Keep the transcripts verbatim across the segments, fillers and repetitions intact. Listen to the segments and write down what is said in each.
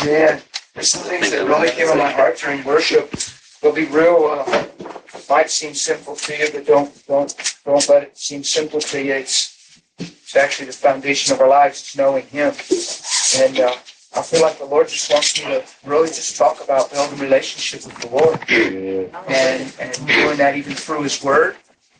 Yeah, there's some things that really came on my heart during worship. They'll be real, uh, might seem simple to you, but don't don't don't let it seem simple to you. It's it's actually the foundation of our lives. It's knowing Him, and uh, I feel like the Lord just wants me to really just talk about building a relationship with the Lord, and and doing that even through His Word,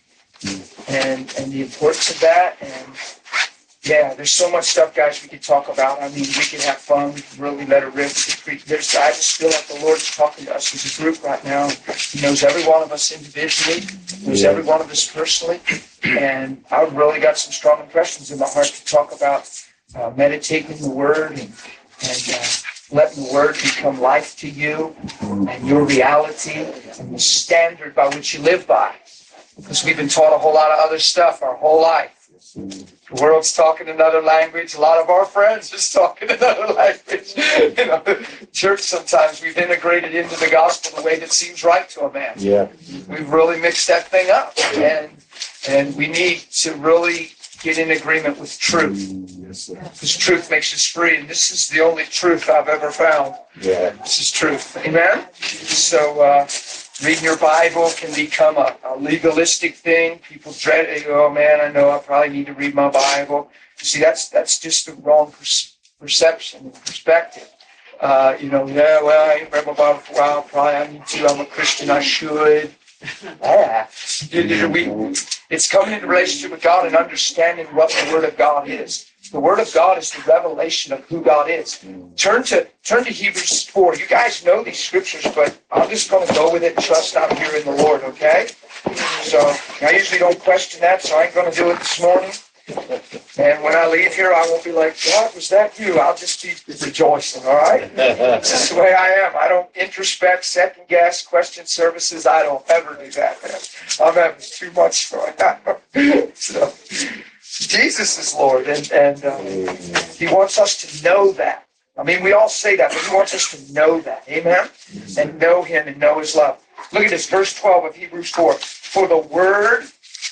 and and the importance of that. And yeah, there's so much stuff, guys, we could talk about. I mean, we could have fun. We could really let it rip. There's, I just feel like the Lord's talking to us as a group right now. He knows every one of us individually. He knows every one of us personally. And I've really got some strong impressions in my heart to talk about uh, meditating the Word and, and uh, letting the Word become life to you and your reality and the standard by which you live by. Because we've been taught a whole lot of other stuff our whole life. The world's talking another language. A lot of our friends is talking another language. You know, church sometimes we've integrated into the gospel the way that seems right to a man. Yeah. We've really mixed that thing up, and and we need to really get in agreement with truth. Yes, sir. Because truth makes us free, and this is the only truth I've ever found. Yeah. This is truth. Amen? So uh, reading your Bible can become a, a legalistic thing. People dread it. Oh, man, I know I probably need to read my Bible. See, that's that's just the wrong per- perception and perspective. Uh, you know, yeah, well, I ain't read my Bible for a while. Probably I need to. I'm a Christian. I should. Yeah. You know, we, it's coming into relationship with God and understanding what the Word of God is. The Word of God is the revelation of who God is. Turn to turn to Hebrews four. You guys know these scriptures, but I'm just going to go with it and trust I'm here in the Lord, okay? So I usually don't question that, so I ain't going to do it this morning. And when I leave here, I won't be like, God, was that you? I'll just be rejoicing, all right? This is the way I am. I don't introspect, second guess, question services. I don't ever do that, man. I'm having too much fun. So, Jesus is Lord, and, and uh, He wants us to know that. I mean, we all say that, but He wants us to know that. Amen? And know Him and know His love. Look at this, verse twelve of Hebrews four. For the Word...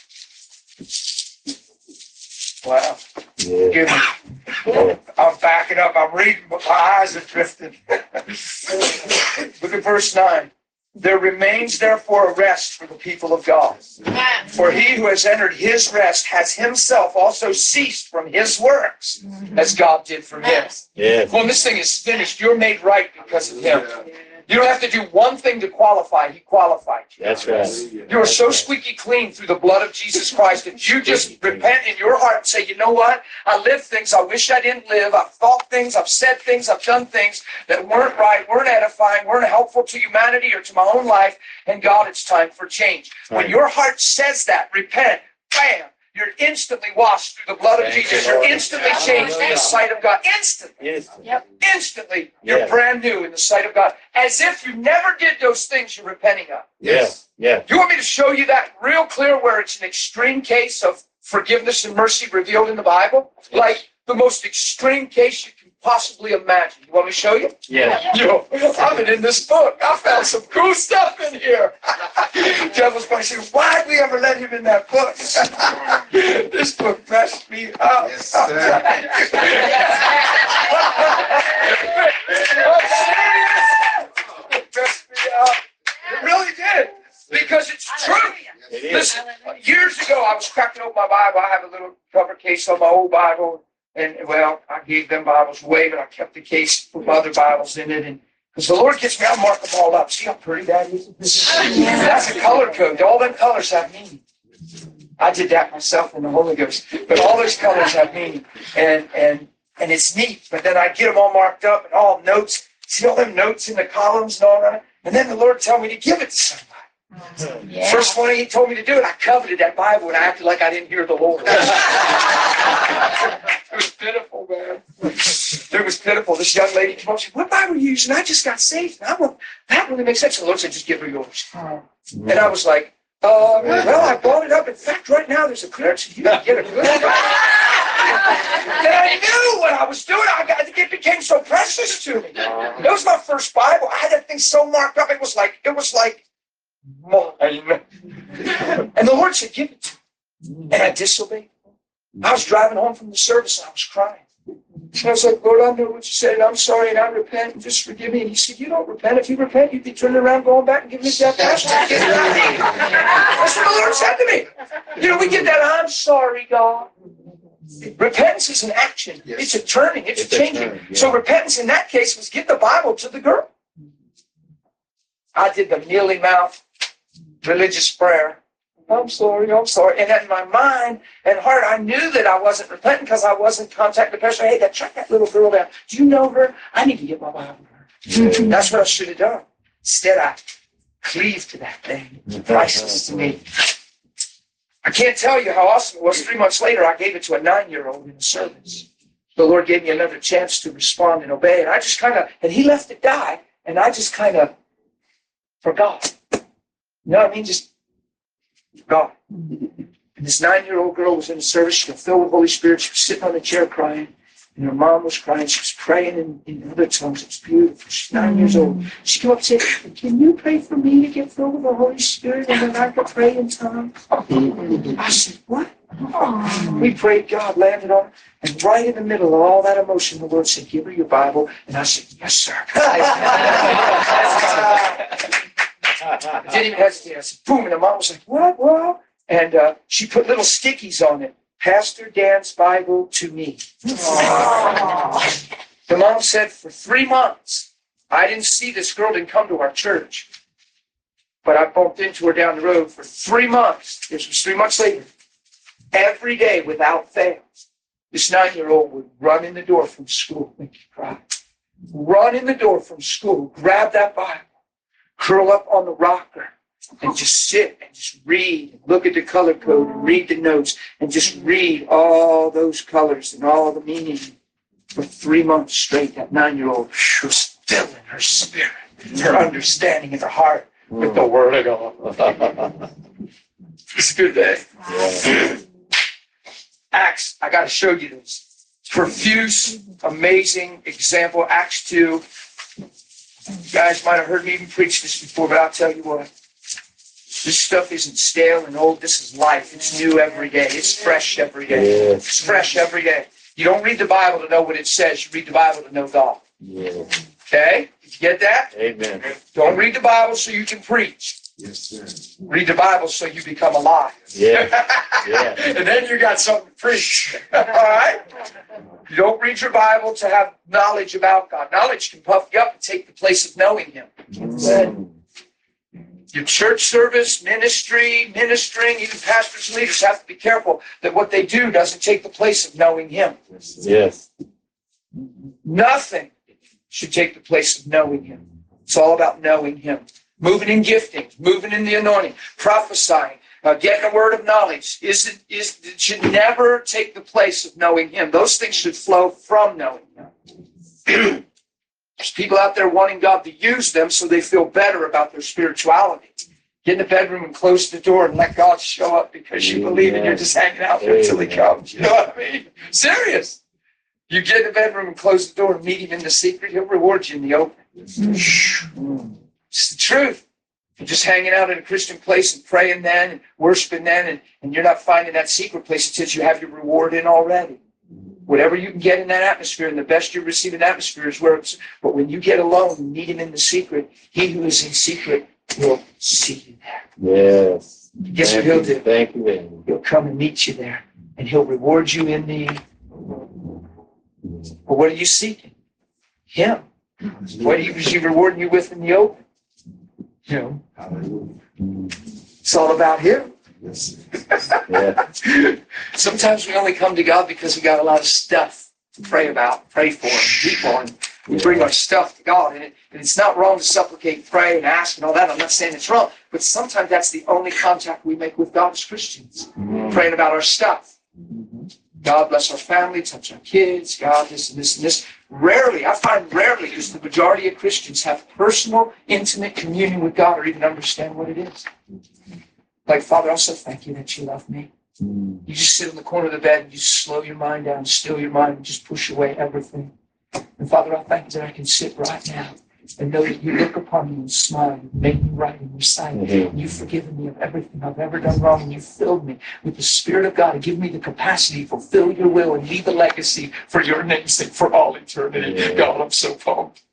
Wow. Give me. I'm backing up. I'm reading, but my eyes are drifting. Look at verse nine. There remains therefore a rest for the people of God. For he who has entered his rest has himself also ceased from his works, as God did for him. Yes. When this thing is finished, you're made right because of him. You don't have to do one thing to qualify. He qualified you. That's right. You are so squeaky clean through the blood of Jesus Christ that you just repent in your heart and say, you know what? I lived things I wish I didn't live. I've thought things, I've said things, I've done things that weren't right, weren't edifying, weren't helpful to humanity or to my own life. And God, it's time for change. When your heart says that, repent, bam, you're instantly washed through the blood of Jesus. You're instantly changed in the sight of God. Instantly. Yes. Yep. Instantly, you're Yeah. brand new in the sight of God. As if you never did those things you're repenting of. Yes. Yeah. You want me to show you that real clear where it's an extreme case of forgiveness and mercy revealed in the Bible? Like the most extreme case you can possibly imagine. You want me to show you? Yeah. Yo, I've been in this book. I found some cool stuff in here. Jeff was going to say, why did we ever let him in that book? This book messed me up. Yes, sir. It messed me up. It really did. Because it's true. It is. Listen, years ago, I was cracking open my Bible. I have a little cover case on my old Bible. And, well, I gave them Bibles away, but I kept the case with other Bibles in it. And because the Lord gets me, I'll mark them all up. See how pretty that is? That's a color code. All them colors have meaning. I did that myself in the Holy Ghost. But all those colors have meaning. And and and it's neat. But then I get them all marked up and all notes. See all them notes in the columns and all that? And then the Lord told me to give it to somebody. Yeah. First one he told me to do it, I coveted that Bible and I acted like I didn't hear the Lord. It was pitiful, man. It was pitiful. This young lady came up and said, what Bible are you using? I just got saved. And I went, that really makes sense. The Lord said, just give her yours. And I was like, uh, well, I bought it up. In fact, right now there's a clearance. You can get a good one. And I knew what I was doing. I got, it became so precious to me. It was my first Bible. I had that thing so marked up. It was like, it was like, and the Lord said, give it to me. And I disobeyed. I was driving home from the service and I was crying. And I was like, Lord, I know what you said, and I'm sorry, and I repent, and just forgive me. And he said, you don't repent. If you repent, you'd be turning around, going back, and giving me that pastor. That's what the Lord said to me. You know, we get that, I'm sorry, God. Repentance is an action. Yes. It's a turning. It's, It's a a changing. turn, yeah. So repentance in that case was give the Bible to the girl. I did the mealy mouth religious prayer. I'm sorry, I'm sorry. And in my mind and heart, I knew that I wasn't repenting because I wasn't contacting the pastor. Hey, that, track that little girl down. Do you know her? I need to get my Bible to her. That's what I should have done. Instead, I cleaved to that thing. Priceless to me. I can't tell you how awesome it was. Three months later, I gave it to a nine-year-old in the service. The Lord gave me another chance to respond and obey. And I just kind of, and he left it die. And I just kind of forgot. You know what I mean? Just forgot. And this nine-year-old girl was in the service. She was filled with the Holy Spirit. She was sitting on the chair crying. And her mom was crying. She was praying in, in other tongues. It was beautiful. She's nine years old. She came up and said, can you pray for me to get filled with the Holy Spirit and then I could pray in tongues? I said, what? We prayed. God landed on her. And right in the middle of all that emotion, the Lord said, give her your Bible. And I said, yes, sir. I didn't even hesitate. I said, boom. And the mom was like, what? What? And uh, she put little stickies on it. Pastor Dan's Bible to me. The mom said, for three months, I didn't see this girl didn't come to our church. But I bumped into her down the road for three months. This was three months later. Every day without fail. This nine-year-old would run in the door from school, make you cry. Run in the door from school, grab that Bible, curl up on the rocker, and just sit and just read, and look at the color code, and read the notes, and just read all those colors and all the meaning. For three months straight, that nine-year-old was filling her spirit, her understanding, and her heart with the Word of God. It's a good day. Yeah. Acts, I got to show you this. Profuse, amazing example. Acts two. You guys might have heard me even preach this before, but I'll tell you what. This stuff isn't stale and old. This is life. It's new every day. It's fresh every day. Yes. It's fresh every day. You don't read the Bible to know what it says. You read the Bible to know God. Yeah. Okay? Did you get that? Amen. Don't read the Bible so you can preach. Yes, sir. Read the Bible so you become alive. Yeah. Yeah. And then you got something to preach. All right? You don't read your Bible to have knowledge about God. Knowledge can puff you up and take the place of knowing Him. Mm. Your church service, ministry, ministering, even pastors and leaders have to be careful that what they do doesn't take the place of knowing Him. Yes. Nothing should take the place of knowing Him. It's all about knowing Him. Moving in gifting, moving in the anointing, prophesying, uh, getting a word of knowledge. Is it, is, it should never take the place of knowing Him. Those things should flow from knowing Him. There's people out there wanting God to use them so they feel better about their spirituality. Get in the bedroom and close the door and let God show up because you believe and you're just hanging out there until He comes. You know what I mean? Serious. You get in the bedroom and close the door and meet Him in the secret, He'll reward you in the open. Mm. It's the truth. You're just hanging out in a Christian place and praying then and worshiping then, and, and you're not finding that secret place. It says you have your reward in already. Whatever you can get in that atmosphere, and the best you receive in that atmosphere is where it's, but when you get alone and meet Him in the secret, He who is in secret will see you there. Yes. Guess what Thank He'll you. do? Thank you, Lord. He'll come and meet you there, and He'll reward you in the, but what are you seeking? Him. What is He rewarding you with in the open? You know, it's all about Him. Yeah. Sometimes we only come to God because we got a lot of stuff to pray about, pray for, and people, and we bring our stuff to God. And, it, and it's not wrong to supplicate, pray, and ask, and all that. I'm not saying it's wrong, but sometimes that's the only contact we make with God as Christians, Mm. praying about our stuff. God bless our family, touch our kids, God this and this and this. Rarely, I find rarely, because the majority of Christians have personal, intimate communion with God or even understand what it is. Like, Father, I so thank you that you love me. Mm. You just sit in the corner of the bed and you just slow your mind down, still your mind, and just push away everything. And Father, I thank you that I can sit right now and know that you look upon me and smile. You make me right in your sight. Mhm. And you've forgiven me of everything I've ever done wrong. And you filled me with the Spirit of God and give me the capacity to fulfill your will and leave a legacy for your namesake for all eternity. Yeah. God, I'm so pumped.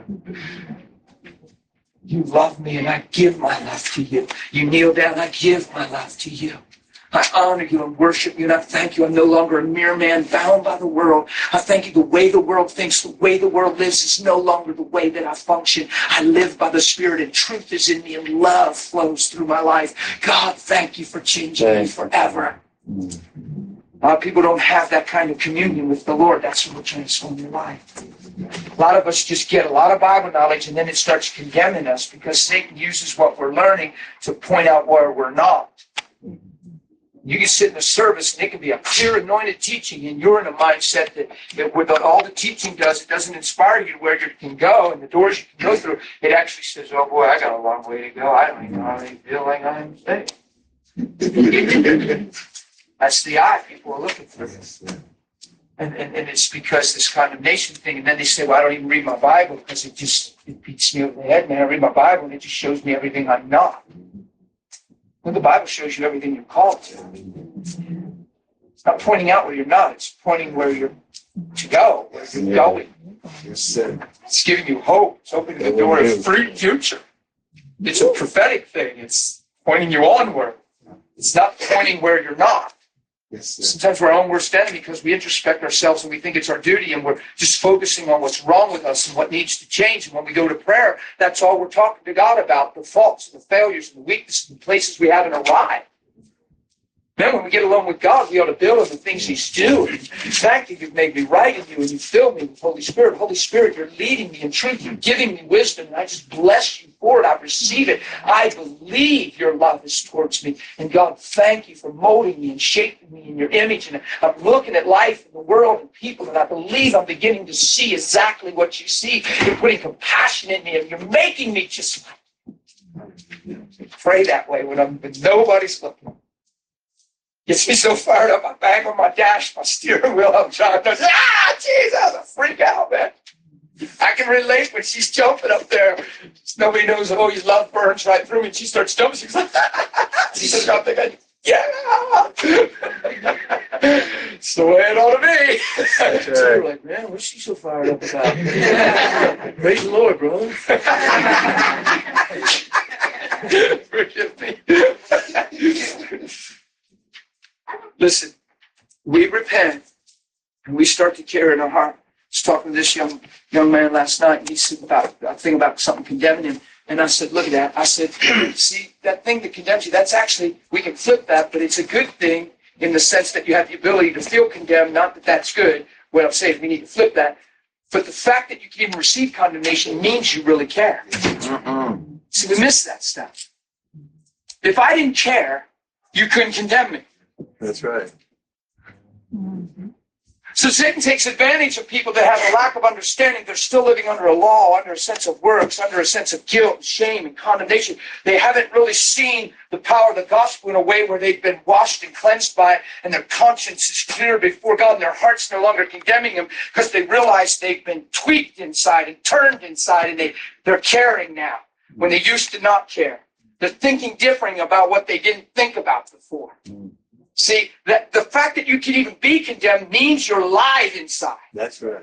You love me and I give my life to you. You kneel down, I give my life to you. I honor you and worship you and I thank you. I'm no longer a mere man bound by the world. I thank you the way the world thinks, the way the world lives is no longer the way that I function. I live by the Spirit and truth is in me and love flows through my life. God, thank you for changing me forever. A lot of people don't have that kind of communion with the Lord. That's what will transform your life. A lot of us just get a lot of Bible knowledge and then it starts condemning us because Satan uses what we're learning to point out where we're not. You can sit in a service and it can be a pure anointed teaching and you're in a mindset that, that with all the teaching does, it doesn't inspire you to where you can go and the doors you can go through. It actually says, oh boy, I got a long way to go. I don't even know how they feel like I'm saved. That's the eye people are looking for. And, and, and it's because this condemnation thing, and then they say, well, I don't even read my Bible because it just it beats me over the head, man. I read my Bible and it just shows me everything I'm not. Well, the Bible shows you everything you're called to. It's not pointing out where you're not, it's pointing where you're to go, where you're Yeah. going. Yes, sir. It's giving you hope. It's opening the door of free future. It's a prophetic thing. It's pointing you onward. It's not pointing where you're not. Yes, sir. Sometimes we're our own worst enemy because we introspect ourselves and we think it's our duty and we're just focusing on what's wrong with us and what needs to change. And when we go to prayer, that's all we're talking to God about, the faults and the failures and the weaknesses and the places we haven't arrived. Then when we get alone with God, we ought to build on the things He's doing. Thank you, you've made me right in you and you fill me with Holy Spirit. Holy Spirit, you're leading me in truth. You're giving me wisdom and I just bless you for it. I receive it. I believe your love is towards me. And God, thank you for molding me and shaping me in your image. And I'm looking at life and the world and people and I believe I'm beginning to see exactly what you see. You're putting compassion in me and you're making me just like pray that way when I'm when nobody's looking. Gets me so fired up, I bang on my dash, my steering wheel, I'm driving, ah, Jesus, I freak out, man. I can relate when she's jumping up there. Nobody knows, oh, his love burns right through me, and she starts jumping, she's like, she says, I'm thinking, yeah. It's the way it ought to be. That's So right. you're like, man, what's she so fired up about? Praise the Lord, bro. Forgive me. Listen, we repent and we start to carry in our heart. I was talking to this young young man last night and he said about a thing about something condemning him. And I said, look at that. I said, see, that thing that condemns you, that's actually, we can flip that, but it's a good thing in the sense that you have the ability to feel condemned, not that that's good. What I'm saying is we need to flip that. But the fact that you can even receive condemnation means you really care. Mm-hmm. See, we miss that stuff. If I didn't care, you couldn't condemn me. That's right. So Satan takes advantage of people that have a lack of understanding. They're still living under a law, under a sense of works, under a sense of guilt and shame and condemnation. They haven't really seen the power of the gospel in a way where they've been washed and cleansed by it, and their conscience is clear before God, and their heart's no longer condemning them because they realize they've been tweaked inside and turned inside, and they, they're caring now when they used to not care. They're thinking differently about what they didn't think about before. See, that the fact that you can even be condemned means you're alive inside. That's right.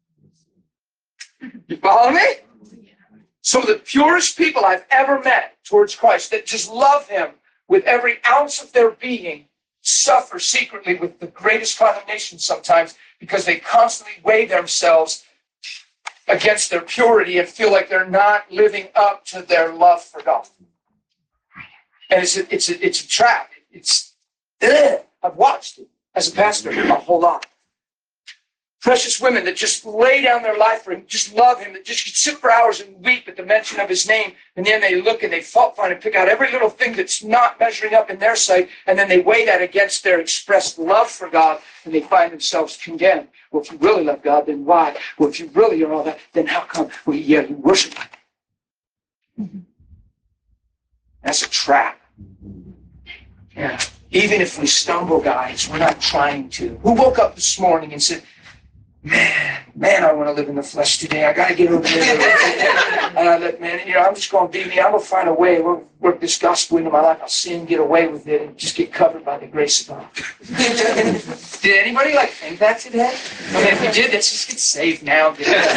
You follow me? So the purest people I've ever met towards Christ that just love Him with every ounce of their being suffer secretly with the greatest condemnation sometimes because they constantly weigh themselves against their purity and feel like they're not living up to their love for God. And it's a, it's a, it's a trap. It's Ugh. I've watched it as a pastor a whole lot. Precious women that just lay down their life for Him, just love Him, that just sit for hours and weep at the mention of His name. And then they look and they fault find and pick out every little thing that's not measuring up in their sight. And then they weigh that against their expressed love for God and they find themselves condemned. Well, if you really love God, then why? Well, if you really are all that, then how come? Well, yeah, you worship Him. That's a trap. Yeah. Even if we stumble, guys, we're not trying to. Who woke up this morning and said, Man, man, I want to live in the flesh today. I got to get over there. And I let, man, you know, I'm just going to be me. I'm going to find a way. We'll work this gospel into my life. I'll sin, get away with it, and just get covered by the grace of God. Did anybody like think that today? I mean, if you did, let's just get saved now.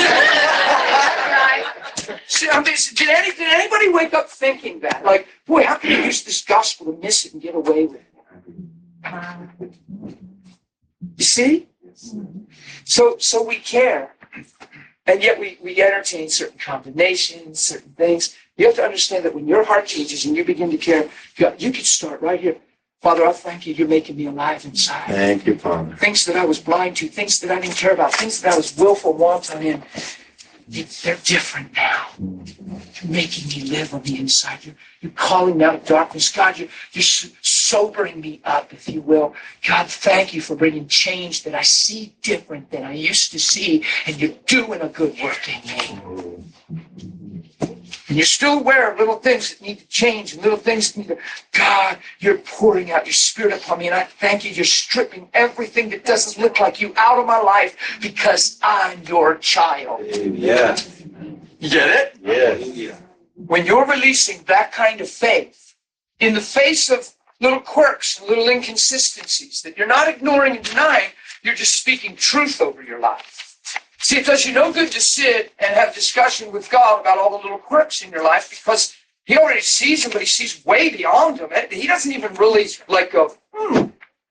See, I mean, did, any, did anybody wake up thinking that? Like, boy, how can you use this gospel to miss it and get away with it? You see? So, so we care, and yet we, we entertain certain condemnations, certain things. You have to understand that when your heart changes and you begin to care, God, you can start right here. Father, I thank you. You're making me alive inside. Thank you, Father. Things that I was blind to, things that I didn't care about, things that I was willful, wanton in. They're different now. You're making me live on the inside. You're, you're calling me out of darkness. God, you're, you're sobering me up, if you will. God, thank you for bringing change that I see different than I used to see, and you're doing a good work in me. And you're still aware of little things that need to change and little things that need to... God, you're pouring out your spirit upon me, and I thank you. You're stripping everything that doesn't look like you out of my life because I'm your child. Yeah. You get it? Yeah. When you're releasing that kind of faith in the face of little quirks and little inconsistencies that you're not ignoring and denying, you're just speaking truth over your life. See, it does you no good to sit and have discussion with God about all the little quirks in your life because he already sees them, but he sees way beyond them. He doesn't even really like go, hmm.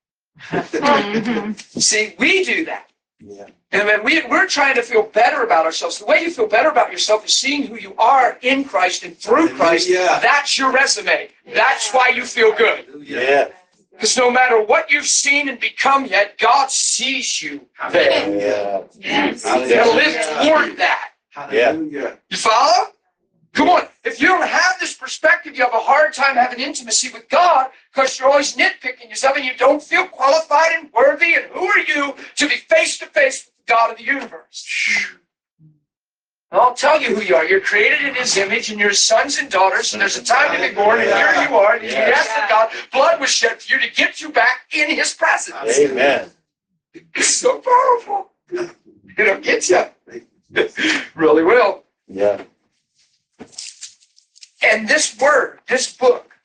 See, we do that. Yeah. And when we, we're trying to feel better about ourselves. The way you feel better about yourself is seeing who you are in Christ and through Christ. Yeah. That's your resume. That's why you feel good. Yeah. Because no matter what you've seen and become yet, God sees you there. Yeah. Yes. And live toward that. Hallelujah. You follow? Come on. If you don't have this perspective, you have a hard time having intimacy with God because you're always nitpicking yourself and you don't feel qualified and worthy. And who are you to be face to face with the God of the universe? I'll tell you who you are. You're created in his image and you're sons and daughters, and there's a time to be born, and here you are. And you ask that God, blood was shed for you to get you back in his presence. Amen. It's so powerful. It'll get you. Really will. Yeah. And this word, this book,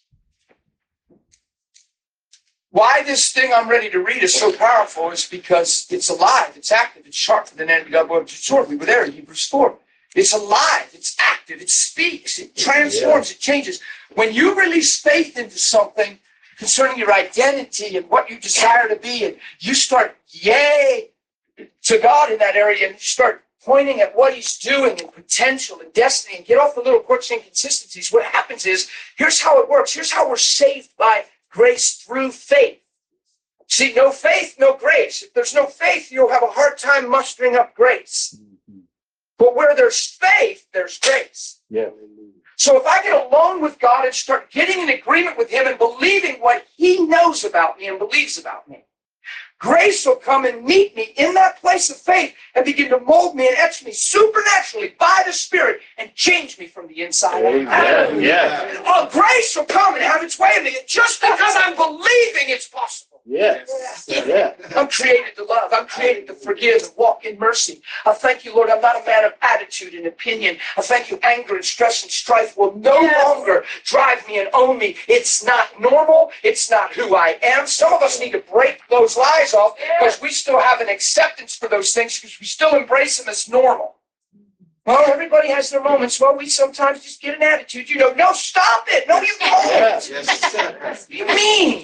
why this thing I'm ready to read is so powerful is because it's alive, it's active, it's sharper than any double-edged sword. We were there in Hebrews four. It's alive, it's active, it speaks, it transforms, yeah. It changes. When you release faith into something concerning your identity and what you desire to be, and you start yay to God in that area, and you start pointing at what he's doing and potential and destiny, and get off the little quirks and inconsistencies, what happens is, here's how it works. Here's how we're saved by grace through faith. See, no faith, no grace. If there's no faith, you'll have a hard time mustering up grace. But where there's faith, there's grace. Yeah. So if I get alone with God and start getting in agreement with him and believing what he knows about me and believes about me, grace will come and meet me in that place of faith and begin to mold me and etch me supernaturally by the Spirit and change me from the inside out. Yeah. Well, grace will come and have its way in me just because I'm believing it's possible. Yes. Yeah. I'm created to love. I'm created to forgive and walk in mercy. I thank you, Lord. I'm not a man of attitude and opinion. I thank you. Anger and stress and strife will no yes. longer drive me and own me. It's not normal. It's not who I am. Some of us need to break those lies off because we still have an acceptance for those things because we still embrace them as normal. Well, everybody has their moments. Well, we sometimes just get an attitude. You know, no, stop it. No, you don't. Yes. You mean?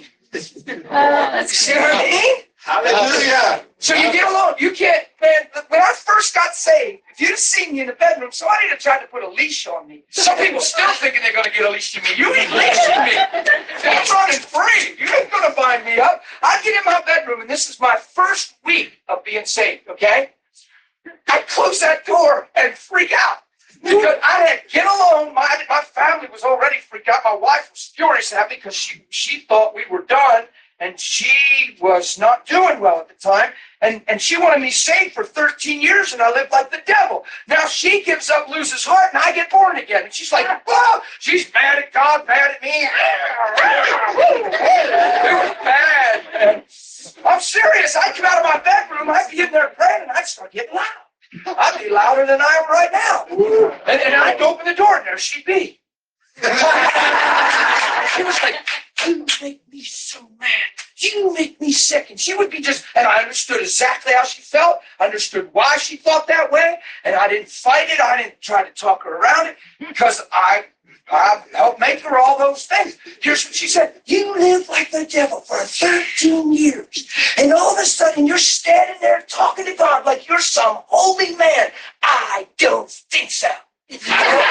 Uh, See what I mean? Hallelujah. So you get alone. You can't, man, when I first got saved, if you'd have seen me in the bedroom, somebody had tried to put a leash on me. Some people still thinking they're going to get a leash on me. You ain't leashing me. I'm running free. You ain't going to bind me up. I get in my bedroom, and this is my first week of being saved, okay? I close that door and freak out. Because I had to get alone. My, my family was already freaked out. My wife was furious at me because she, she thought we were done. And she was not doing well at the time. And, and she wanted me saved for thirteen years, and I lived like the devil. Now she gives up, loses heart, and I get born again. And she's like, whoa! She's mad at God, mad at me. It was bad. I'm serious. I'd come out of my bedroom, I'd be in there praying, and I'd start getting loud. I'd be louder than I am right now. And, and I'd open the door, and there she'd be. She was like, you make me so mad. You make me sick. And she would be just, and I understood exactly how she felt, understood why she thought that way, and I didn't fight it. I didn't try to talk her around it, because I, I helped make her all those things. Here's what she said. You lived like the devil for thirteen years, and all of a sudden you're standing there talking to God like you're some holy man. I don't think so. And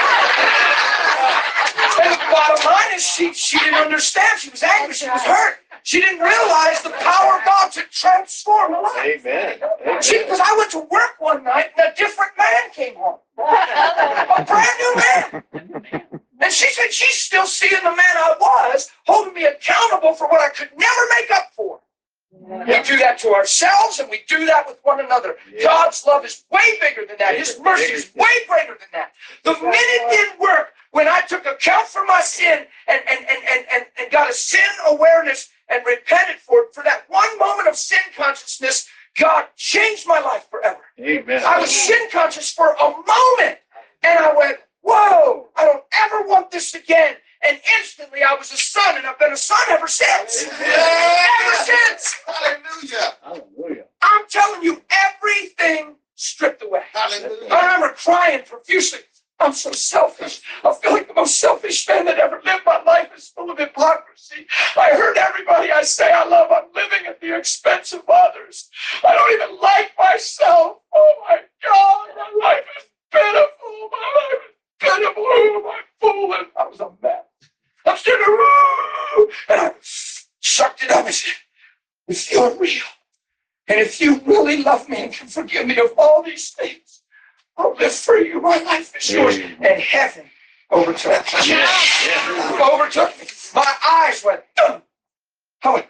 the bottom line is she, she didn't understand. She was angry. She was hurt. She didn't realize the power of God to transform her life. Amen. She, because I went to work one night and a different man came home. A brand new man. And she said she's still seeing the man I was, holding me accountable for what I could never make up for. We do that to ourselves, and we do that with one another. Yeah. God's love is way bigger than that. His mercy is way greater than that. The minute it didn't work, when I took account for my sin and, and, and, and, and, and got a sin awareness and repented for it, for that one moment of sin consciousness, God changed my life forever. Amen. I was sin conscious for a moment, and I went, whoa, I don't ever want this again. And instantly I was a son, and I've been a son ever since. Yeah. Ever since. Hallelujah. Hallelujah. I'm telling you, everything stripped away. Hallelujah. I remember crying profusely. I'm so selfish. I feel like the most selfish man that ever lived. My life is full of hypocrisy. I hurt everybody I say I love. I'm living at the expense of others. I don't even like myself. Oh my God, my life is pitiful. My life is pitiful. Who am I fooling? I was a mess. I'm still a and I sucked it up and said, if you're real, and if you really love me and can forgive me of all these things, I'll live for you. My life is yours. Amen. And heaven overtook me. Yeah. Yeah. Overtook me. My eyes went, Ugh. I went,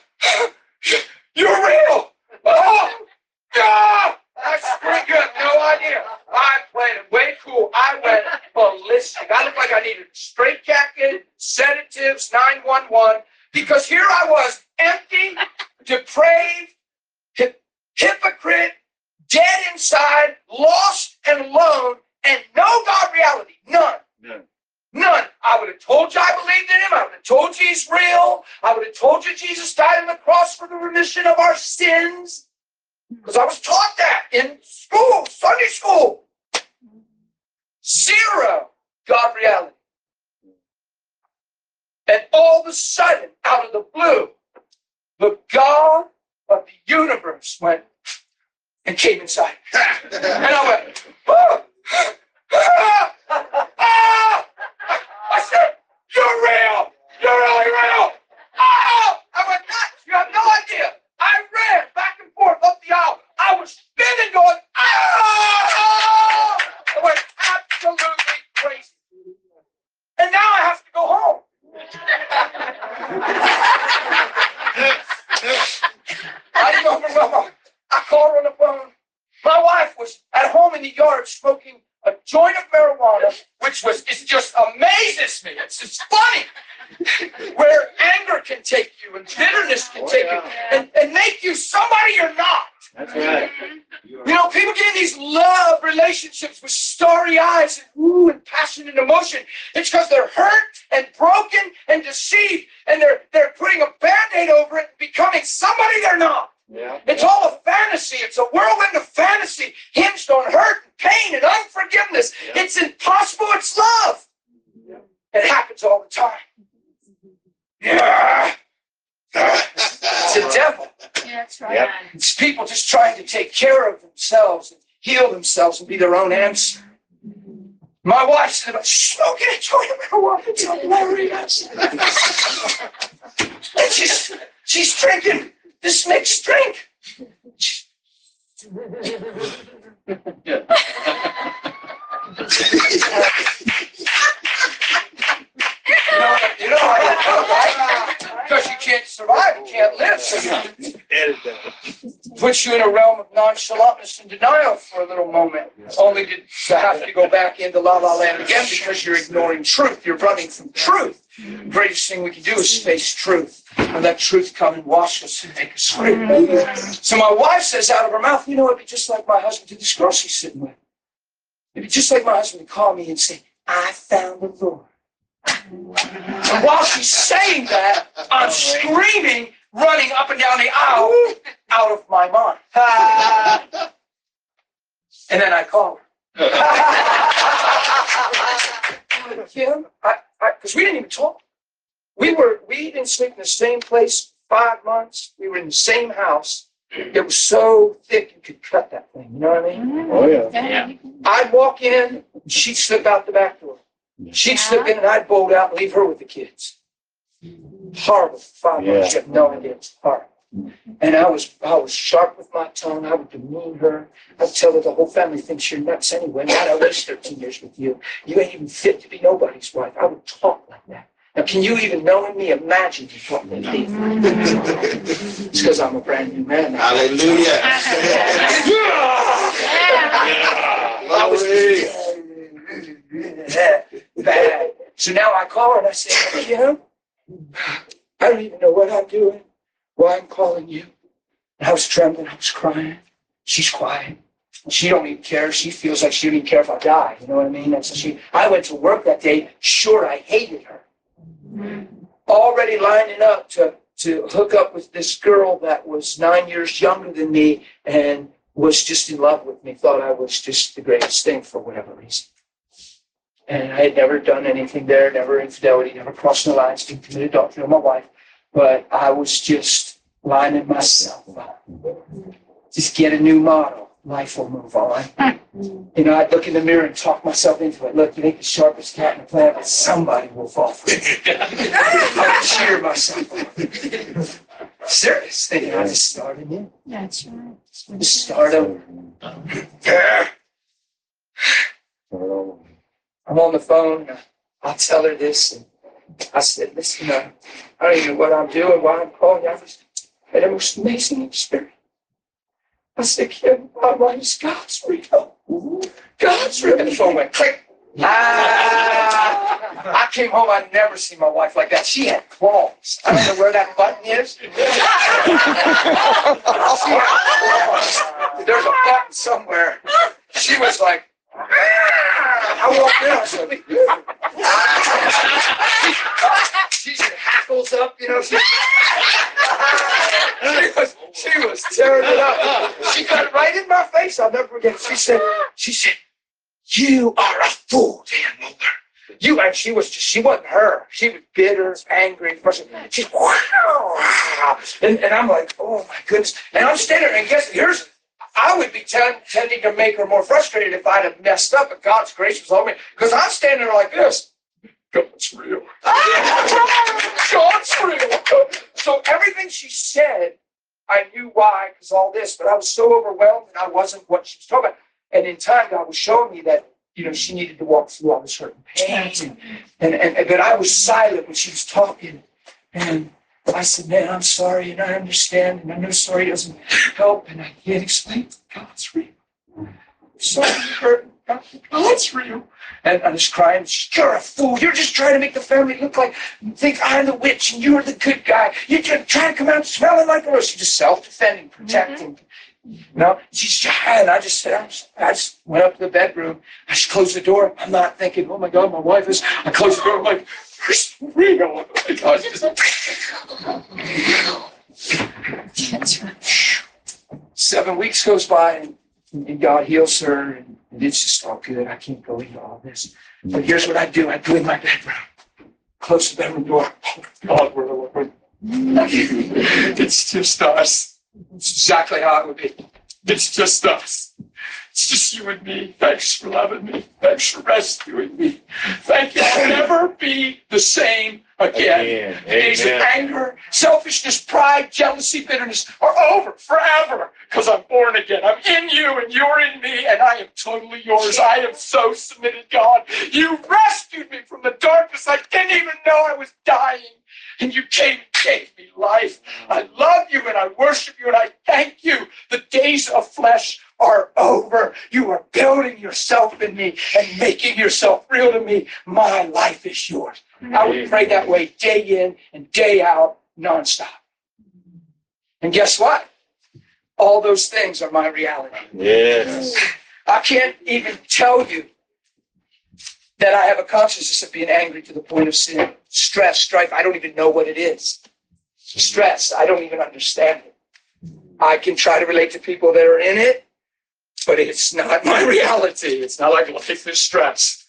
you're real. Oh, God. That's pretty good. No idea. I played it way cool. I went ballistic. I looked like I needed a straitjacket, sedatives, nine one one, because here I was, empty, depraved, hip- hypocrite, dead inside, lost and alone, and no God reality. None. None. None. I would have told you I believed in him. I would have told you he's real. I would have told you Jesus died on the cross for the remission of our sins. Because I was taught that in school, Sunday school. Zero God reality. And all of a sudden, out of the blue, the God of the universe went and came inside. And I went, ah, ah, ah. I said, you're real. You're really real. Ah. I went nuts. You have no idea. I ran back and forth up the aisle. I was spinning going, ah! I went absolutely crazy. And now I have to go home. I didn't overwhelm her. I called her on the phone. My wife was at home in the yard smoking a joint of marijuana, which was, it just amazes me. It's just funny. Where anger can take you and bitterness can Oh, take yeah. you and, and make you somebody you're not. That's right. You know, people get in these love relationships with starry eyes and ooh and passion and emotion. It's because they're hurt and broken and deceived, and they're they're putting a Band-Aid over it and becoming somebody they're not. Yeah. It's all a fantasy. It's a whirlwind of fantasy hinged on hurt and pain and unforgiveness. Yeah. It's impossible. It's love. Yeah. It happens all the time. Yeah. It's the devil. Yeah, that's right. Yep. It's people just trying to take care of themselves and heal themselves and be their own answer. My wife said about smoking a joint of marijuana. It's hilarious. And she's, she's drinking this mixed drink. You know, you know how that goes, right? Because you can't survive, you can't live, so you Edit that. puts you in a realm of nonchalantness and denial for a little moment, only to have to go back into la la land again because you're ignoring truth. You're running from truth. The greatest thing we can do is face truth and let truth come and wash us and make us free. So my wife says out of her mouth, you know, it'd be just like my husband to this girl she's sitting with. It'd be just like my husband to call me and say, I found the Lord. And while she's saying that, I'm screaming, running up and down the aisle out of my mind. And then I call her. Kim, I, because we didn't even talk. We were, we didn't sleep in the same place five months. We were in the same house. It was so thick you could cut that thing. You know what I mean? Oh, yeah. Yeah. I'd walk in, she'd slip out the back door. She'd slip in and I'd bolt out and leave her with the kids. Horrible. Five months. You have no idea. It's horrible. And I was I was sharp with my tongue. I would demean her. I'd tell her the whole family thinks you're nuts anyway. Why'd I waste thirteen years with you? You ain't even fit to be nobody's wife. I would talk like that. Now, can you even knowing me imagine you talk like that? It's because I'm a brand new man. Hallelujah. I was bad. So now I call her and I say, Kim, I don't even know what I'm doing, why I'm calling you. And I was trembling, I was crying. She's quiet. She don't even care. She feels like she don't even care if I die. You know what I mean? That's she. I went to work that day. Sure, I hated her. Already lining up to, to hook up with this girl that was nine years younger than me and was just in love with me. Thought I was just the greatest thing for whatever reason. And I had never done anything there, never infidelity, never crossed the lines, didn't commit adultery with my wife. But I was just lining myself up. Just get a new model. Life will move on. You know, I'd look in the mirror and talk myself into it. Look, you ain't the sharpest cat in the plant, but somebody will fall for it. I'd cheer myself up. Serious thing. I just started in. That's right. Just start over. I'm on the phone. And I'll tell her this. And I said, listen, uh, I don't even know what I'm doing, why I'm calling you. I just had the most amazing experience. I said, Kim, my life is God's real. God's real. And the phone went click. Ah, I came home, I'd never seen my wife like that. She had claws. I don't know where that button is. She had claws. There's a button somewhere. She was like, I walked in, I said, she said, hackles up, you know. She, she was, she was tearing it up. She got it right in my face. I'll never forget. She said, she said, you are a fool, Dan Muller. You, and she was just, she wasn't her. She was bitter, angry, frustrated. She's, wow. And, and I'm like, oh my goodness. And I'm standing there, and guess, here's, I would be ten, tending to make her more frustrated if I'd have messed up, but God's grace was on me. Because I'm standing there like this. God's real. God's real. So everything she said, I knew why, because all this, but I was so overwhelmed and I wasn't what she was talking about. And in time, God was showing me that, you know, she needed to walk through all this hurt and pain. And, and, and but I was silent when she was talking. And I said, man, I'm sorry, and I understand, and I know sorry doesn't help, and I can't explain. God's real. Sorry you hurt. God's real. And I was crying, you're a fool. You're just trying to make the family look like, think I'm the witch and you're the good guy. You're just trying to come out smelling like a rose. You're just self-defending, protecting. Mm-hmm. You know, she's, and I just said, I just, I just went up to the bedroom. I just closed the door. I'm not thinking, oh my God, my wife is. I closed the door. I'm like, where's Reno? Oh my God, just. That's right. Seven weeks goes by and, and God heals her, and, and it's just all good. I can't go into all this. But here's what I do. I go in my bedroom, close the bedroom door. Oh God, we're the Lord. It's just us. It's exactly how it would be. It's just us. It's just you and me. Thanks for loving me. Thanks for rescuing me. Thank you. I'll never be the same again. Amen. Days of Amen. anger, selfishness, pride, jealousy, bitterness are over forever because I'm born again. I'm in you and you're in me, and I am totally yours. I am so submitted, God. You rescued me from the darkness. I didn't even know I was dying. and you came and gave me life. I love you and I worship you and I thank you. The days of flesh are over. You are building yourself in me and making yourself real to me. My life is yours. I would pray that way day in and day out, nonstop. And guess what? All those things are my reality. Yes. I can't even tell you that I have a consciousness of being angry to the point of sin. Stress, strife, I don't even know what it is. Stress, I don't even understand it. I can try to relate to people that are in it, but it's not my reality. It's not like life is stress.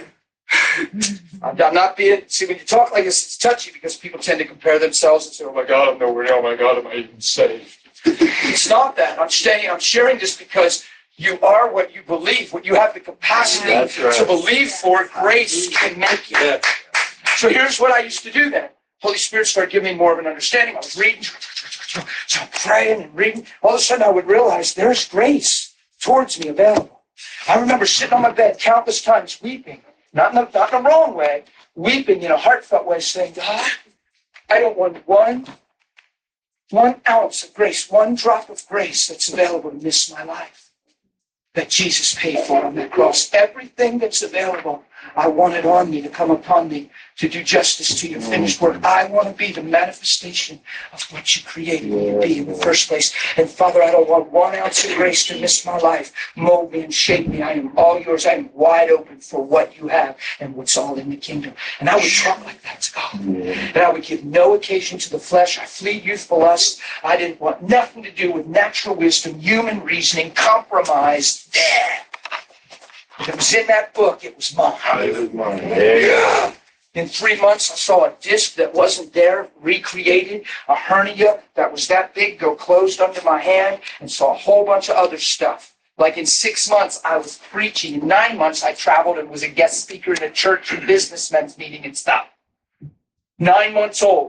I'm not being, see, when you talk like this, it's touchy because people tend to compare themselves and say, oh my God, I'm nowhere, oh my God, am I even saved? It's not that. I'm saying, I'm sharing this because you are what you believe, what you have the capacity Right. to believe for. Grace can make you. Yeah. So here's what I used to do then. Holy Spirit started giving me more of an understanding. I was reading, so I'm praying and reading. All of a sudden I would realize there's grace towards me available. I remember sitting on my bed countless times weeping, not in, a, not in a wrong way, weeping in a heartfelt way, saying, God, I don't want one, one ounce of grace, one drop of grace that's available to miss my life. That Jesus paid for on that cross. Everything that's available, I want it on me to come upon me to do justice to your finished work. I want to be the manifestation of what you created me to be in the first place. And Father, I don't want one ounce of grace to miss my life. Mold me and shape me. I am all yours. I am wide open for what you have and what's all in the kingdom. And I would talk like that to God. And I would give no occasion to the flesh. I fled youthful lust. I didn't want nothing to do with natural wisdom, human reasoning, compromise. Yeah. If it was in that book, it was mine. Hallelujah. In three months, I saw a disc that wasn't there, recreated, a hernia that was that big go closed under my hand, and saw a whole bunch of other stuff. Like in six months, I was preaching. In nine months, I traveled and was a guest speaker in a church and businessmen's meeting and stuff. Nine months old.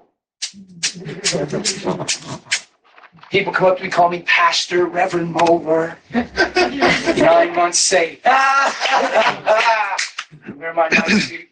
People come up to me, call me Pastor, Reverend Moeller. Nine months saved. Where am I now?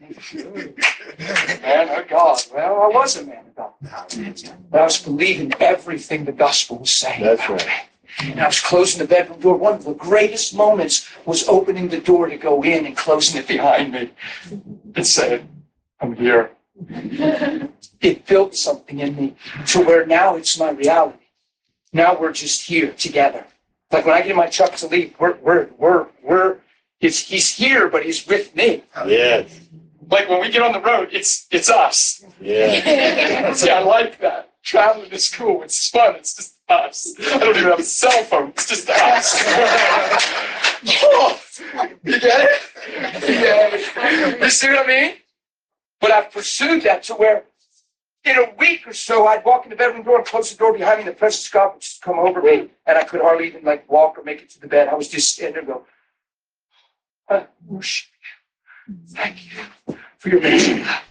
Man of God. Well, I was a man of God. But I was believing everything the gospel was saying. That's about right. me. And I was closing the bedroom door. One of the greatest moments was opening the door to go in and closing it behind me. It said, I'm here. It built something in me to where now it's my reality. Now we're just here together. Like when I get in my truck to leave, we're, we're, we're, we're, it's, he's here, but he's with me. Yes. Like when we get on the road, it's, it's us. Yeah. See, I like that. Traveling is cool. It's fun. It's just us. I don't even have a cell phone. It's just us. Oh, you get it? Yeah. You see what I mean? But I've pursued that to where in a week or so, I'd walk in the bedroom door and close the door behind me, and the presence of God would just come over me, and I could hardly even like walk or make it to the bed. I was just standing there and go, I worship you. Thank you for your amazing love.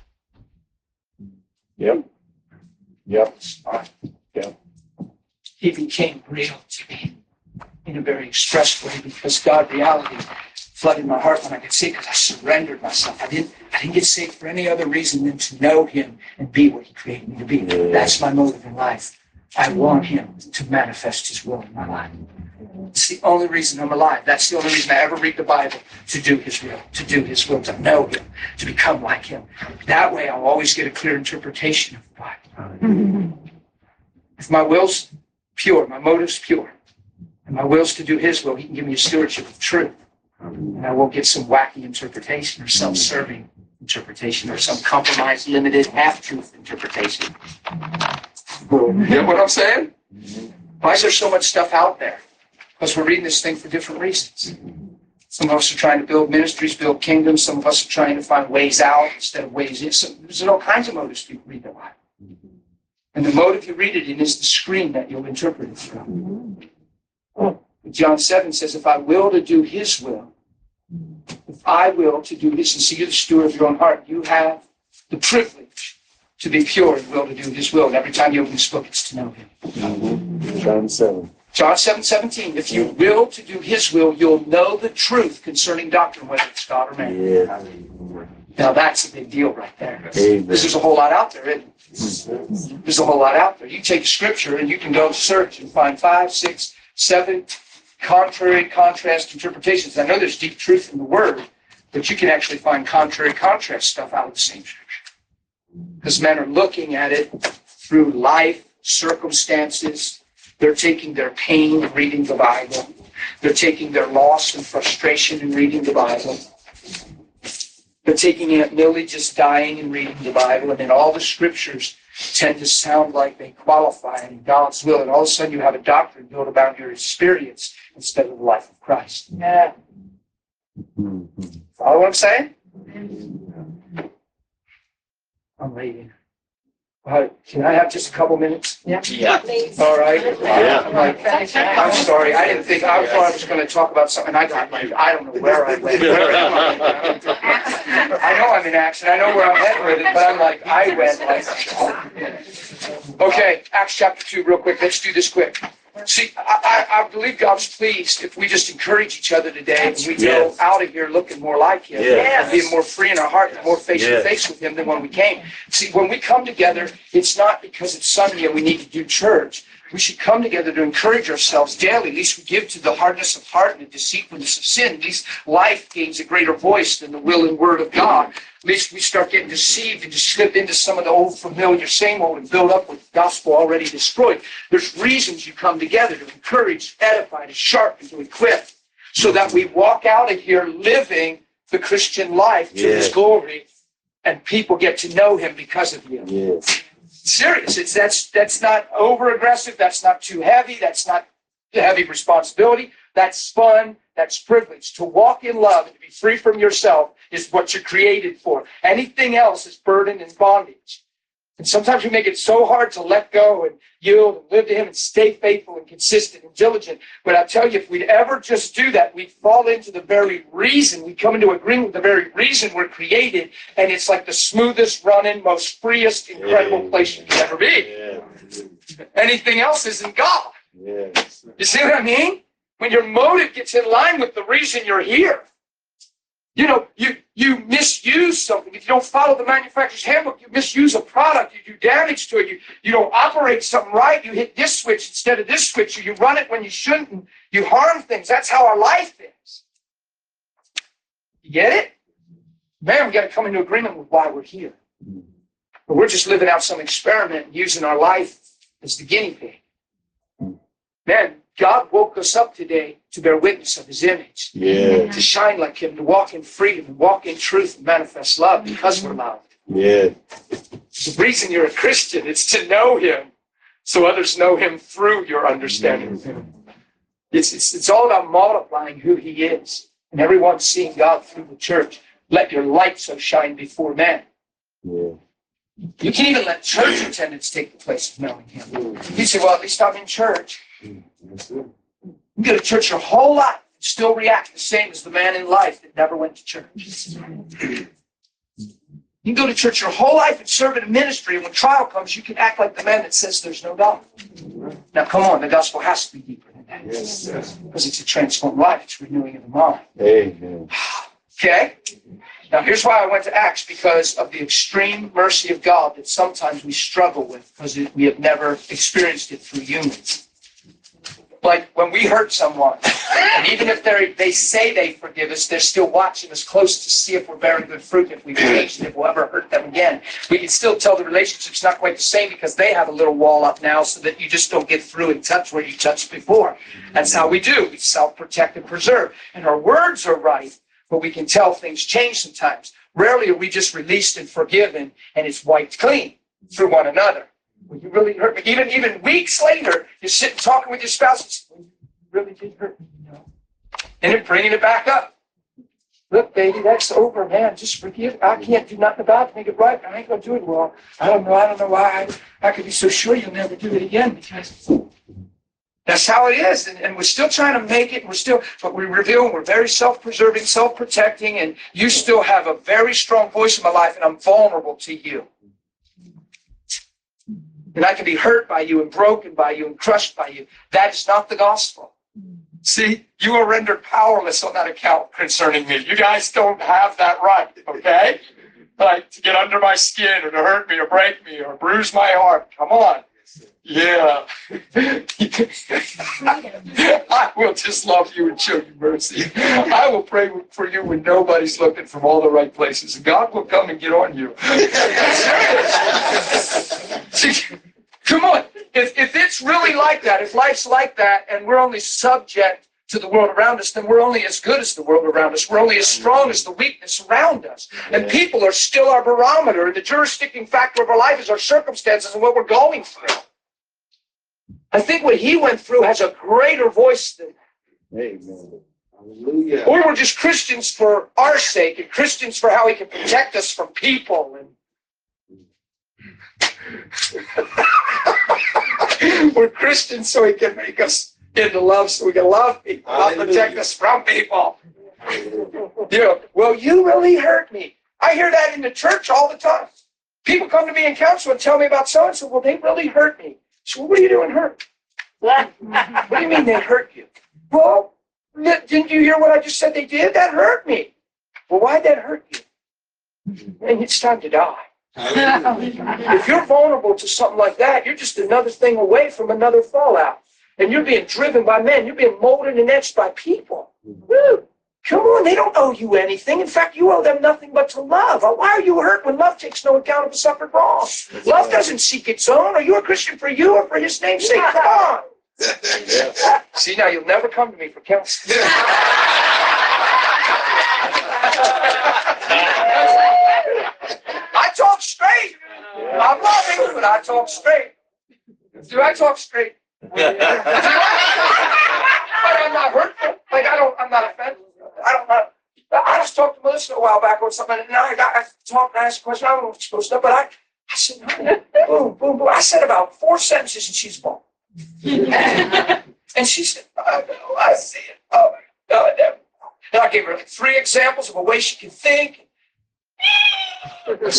Yep. Yep. Yep. He became real to me in a very expressed way because God reality flooded my heart when I could see it because I surrendered myself. I didn't I didn't get saved for any other reason than to know him and be what he created me to be. That's my motive in life. I want him to manifest his will in my life. It's the only reason I'm alive. That's the only reason I ever read the Bible, to do his will, to do his will, to know him, to become like him. That way I'll always get a clear interpretation of the Bible. If my will's pure, my motive's pure, and my will's to do his will, he can give me a stewardship of truth. And I won't get some wacky interpretation or self-serving interpretation or some compromised, limited, half-truth interpretation. You get what I'm saying? Why is there so much stuff out there? Because we're reading this thing for different reasons. Some of us are trying to build ministries, build kingdoms. Some of us are trying to find ways out instead of ways in. So there's all kinds of motives people read the Bible. And the motive you read it in is the screen that you'll interpret it through. John seven says, if I will to do his will, if I will to do this, and see you're the steward of your own heart, you have the privilege to be pure and will to do his will. And every time you open this book, it's to know him. John seven. John seven seventeen. If you will to do his will, you'll know the truth concerning doctrine, whether it's God or man. Yeah. Now that's a big deal right there. Amen. Because there's a whole lot out there, isn't there? There's a whole lot out there. You take a scripture and you can go search and find five, six, seven contrary, contrast interpretations. I know there's deep truth in the word, but you can actually find contrary, contrast stuff out of the same scripture. Because men are looking at it through life, circumstances. They're taking their pain and reading the Bible. They're taking their loss and frustration and reading the Bible. They're taking Aunt Millie just dying and reading the Bible, and then all the scriptures tend to sound like they qualify in God's will, and all of a sudden you have a doctrine built around your experience instead of the life of Christ. Yeah. Follow what I'm saying? I'm reading. Uh, can I have just a couple minutes? Yeah. Yeah. All right. Yeah. I'm, like, I'm sorry. I didn't think I thought I was going to talk about something. I got like I don't know where I went. Where am I? I know I'm in action. I know where I'm heading with it, but I'm like I went like. Okay, Acts chapter two, real quick. Let's do this quick. See, I, I, I believe God's pleased if we just encourage each other today and we go Yes. out of here looking more like Him, Yes. and being more free in our heart, and more face to Yes. face with Him than when we came. See, when we come together, it's not because it's Sunday and we need to do church. We should come together to encourage ourselves daily. At least we give to the hardness of heart and the deceitfulness of sin. At least life gains a greater voice than the will and word of God. At least we start getting deceived and just slip into some of the old familiar same old and build up with the gospel already destroyed. There's reasons you come together to encourage, to edify, to sharpen, to equip, so that we walk out of here living the Christian life to His Yes. glory, and people get to know Him because of you. Yes. Serious. It's that's that's not over aggressive. That's not too heavy. That's not a heavy responsibility. That's fun. That's privilege. To walk in love and to be free from yourself is what you're created for. Anything else is burden and bondage. And sometimes we make it so hard to let go and yield and live to Him and stay faithful and consistent and diligent. But I tell you, if we'd ever just do that, we'd fall into the very reason, we come into agreement with the very reason we're created, and it's like the smoothest running, most freest, incredible place you can ever be. Yeah. Anything else isn't God. Yes. You see what I mean? When your motive gets in line with the reason you're here. You know, you, you misuse something. If you don't follow the manufacturer's handbook, you misuse a product, you do damage to it, you, you don't operate something right, you hit this switch instead of this switch, or you run it when you shouldn't, and you harm things. That's how our life is. You get it? Man, we got to come into agreement with why we're here. But we're just living out some experiment and using our life as the guinea pig. Man, God woke us up today to bear witness of His image, Yeah. to shine like Him, to walk in freedom, and walk in truth, and manifest love because we're loved. Yeah. The reason you're a Christian is to know Him, so others know Him through your understanding of Him. It's, it's, it's all about multiplying who He is, and everyone seeing God through the church. Let your light so shine before men. Yeah. You can even let church attendance take the place of knowing Him. You say, well, at least I'm in church. You go to church your whole life and still react the same as the man in life that never went to church. You can go to church your whole life and serve in a ministry, and when trial comes, you can act like the man that says there's no God. Now, come on, the gospel has to be deeper than that. Yes. Yes. Because it's a transformed life. It's renewing of the mind. Amen. Okay? Now, here's why I went to Acts, because of the extreme mercy of God that sometimes we struggle with because it- we have never experienced it through humans. Like when we hurt someone, and even if they they say they forgive us, they're still watching us close to see if we're bearing good fruit, if we've changed, and if we'll ever hurt them again. We can still tell the relationship's not quite the same because they have a little wall up now so that you just don't get through and touch where you touched before. That's how we do. We self-protect and preserve. And our words are right, but we can tell things change sometimes. Rarely are we just released and forgiven and it's wiped clean through one another. Well, you really hurt me. Even even weeks later, you're sitting talking with your spouse and say, well, you really did hurt me, you know. And then bringing it back up. Look, baby, that's over, man. Just forgive. I can't do nothing about it to make it right. I ain't going to do it well. I don't know. I don't know why. I, I could be so sure you'll never do it again because that's how it is. And, and we're still trying to make it. And we're still, but we reveal we're very self-preserving, self-protecting, and you still have a very strong voice in my life, and I'm vulnerable to you. And I can be hurt by you and broken by you and crushed by you. That is not the gospel. See, you are rendered powerless on that account concerning me. You guys don't have that right, okay? like to get under my skin or to hurt me or break me or bruise my heart. Come on. Yeah. I will just love you and show you mercy. I will pray for you when nobody's looking from all the right places. And God will come and get on you. See, come on. If, if it's really like that, if life's like that, and we're only subject to the world around us, then we're only as good as the world around us. We're only as strong as the weakness around us. And people are still our barometer. The jurisdicting factor of our life is our circumstances and what we're going through. I think what he went through has a greater voice than Amen. Hallelujah. or we're just Christians for our sake and Christians for how he can protect us from people. And we're Christians so he can make us into love, so we can love people, not protect us from people. You know, well, you really hurt me. I hear that in the church all the time. People come to me in counsel and tell me about so-and-so. Well, they really hurt me. So what are you doing hurt? What do you mean they hurt you? Well, didn't you hear what I just said they did? That hurt me. Well, why'd that hurt you? And it's time to die. If you're vulnerable to something like that, you're just another thing away from another fallout. And you're being driven by men. You're being molded and etched by people. Woo. Come on, they don't owe you anything. In fact, you owe them nothing but to love. Why are you hurt when love takes no account of the suffered wrong? Love doesn't seek its own. Are you a Christian for you or for his name's sake? Come on. See, now you'll never come to me for counsel. I talk straight. I'm loving, but I talk straight. Do I talk straight? But I'm not hurtful. Like I don't. I'm not offended. I don't know. I just talked to Melissa a while back or something, and I got I talked and asked a question. I don't know what you're supposed to, but I, I said, boom, boom, boom. I said about four sentences, and she's gone. And she said, I know, I see it. Oh my God, never. And I gave her like three examples of a way she can think. Good. I'm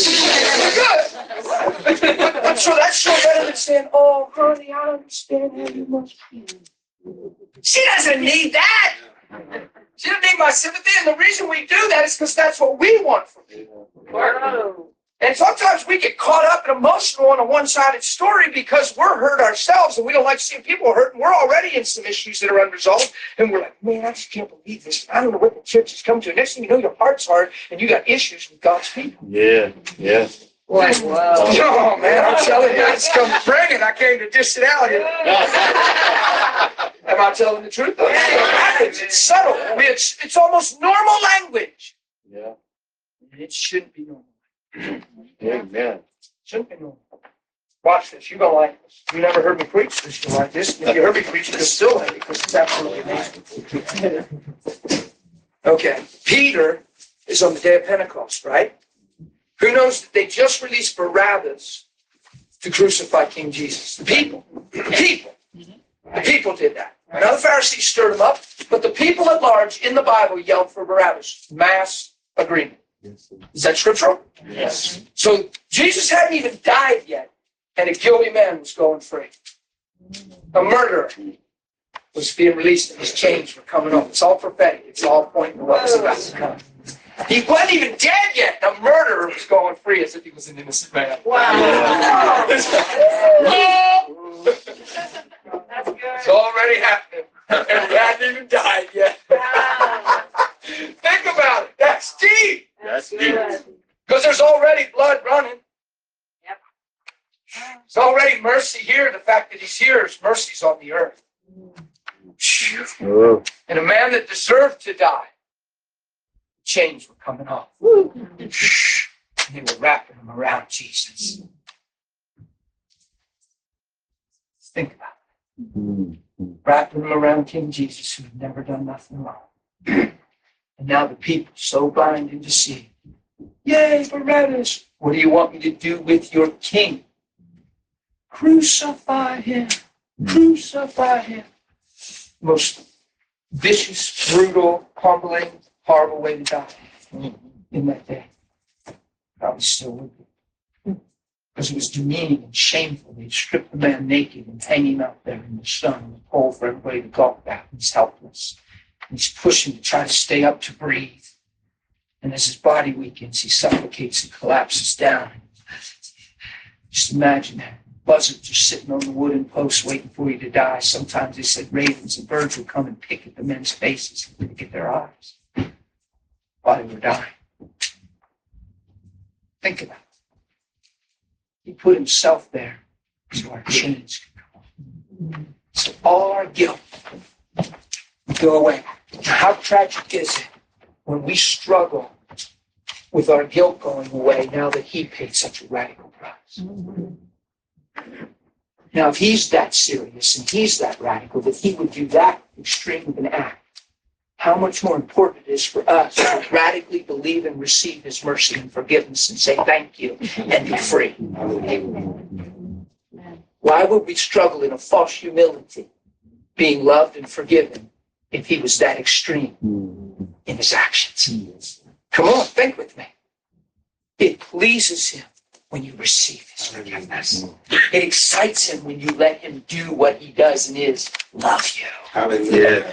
sure that's sure better than saying, oh, honey, I understand how you must feel. She doesn't need that. She doesn't need my sympathy. And the reason we do that is because that's what we want from people. And sometimes we get caught up and emotional on a one-sided story because we're hurt ourselves and we don't like seeing people hurt. And we're already in some issues that are unresolved. And we're like, man, I just can't believe this. I don't know what the church has come to. And next thing you know, your heart's hard and you got issues with God's people. Yeah, yeah. Like, wow. Oh, man, I'm telling you, it's come to bring it. I came to dish it out here. Am I telling the truth? Though? It's, it's subtle. I mean, it's, it's almost normal language. Yeah. And it shouldn't be normal. Amen. Shouldn't be normal. Watch this. You're going to like this. You never heard me preach this. You like this. If you heard me preach it, you'll still like it because it's absolutely amazing. Okay. Peter is on the day of Pentecost, right? Who knows that they just released Barabbas to crucify King Jesus? The people. The people. The people did that. Now the Pharisees stirred them up, but the people at large in the Bible yelled for Barabbas. Mass agreement. Is that scriptural? Yes. So Jesus hadn't even died yet, and a guilty man was going free. A murderer was being released, and his chains were coming off. It's all prophetic. It's all pointing to what was about to come. He wasn't even dead yet. The murderer was going free as if he was an innocent man. Wow. It's already happening. And he hadn't even died yet. Think about it. That's deep. That's deep. Because there's already blood running. Yep. There's already mercy here. The fact that he's here is mercy's on the earth. Oh. And a man that deserved to die, chains were coming off. And they were wrapping him around Jesus. Think about it. Mm. Wrapping him around King Jesus, who had never done nothing wrong. And now the people so blind and deceived. Yay, Barabbas! What do you want me to do with your king? Crucify him. Crucify him. Most vicious, brutal, humbling, horrible way to die in that day. Probably still would be. Because it was demeaning and shameful. They'd strip the man naked and hang him out there in the sun and the pole for everybody to gawk at. He's helpless. And he's pushing to try to stay up to breathe. And as his body weakens, he suffocates and collapses down. Just imagine that. Buzzards are sitting on the wooden posts waiting for you to die. Sometimes they said ravens and birds would come and pick at the men's faces and look at their eyes while they were dying. Think about it. He put himself there so our chains could come off. So all our guilt would go away. Now, how tragic is it when we struggle with our guilt going away now that he paid such a radical price? Now, if he's that serious and he's that radical, that he would do that extreme of an act, how much more important it is for us to radically believe and receive his mercy and forgiveness and say thank you and be free. Why would we struggle in a false humility, being loved and forgiven, if he was that extreme in his actions? Come on, think with me. It pleases him when you receive his forgiveness. It excites him when you let him do what he does and is, love you. Hallelujah.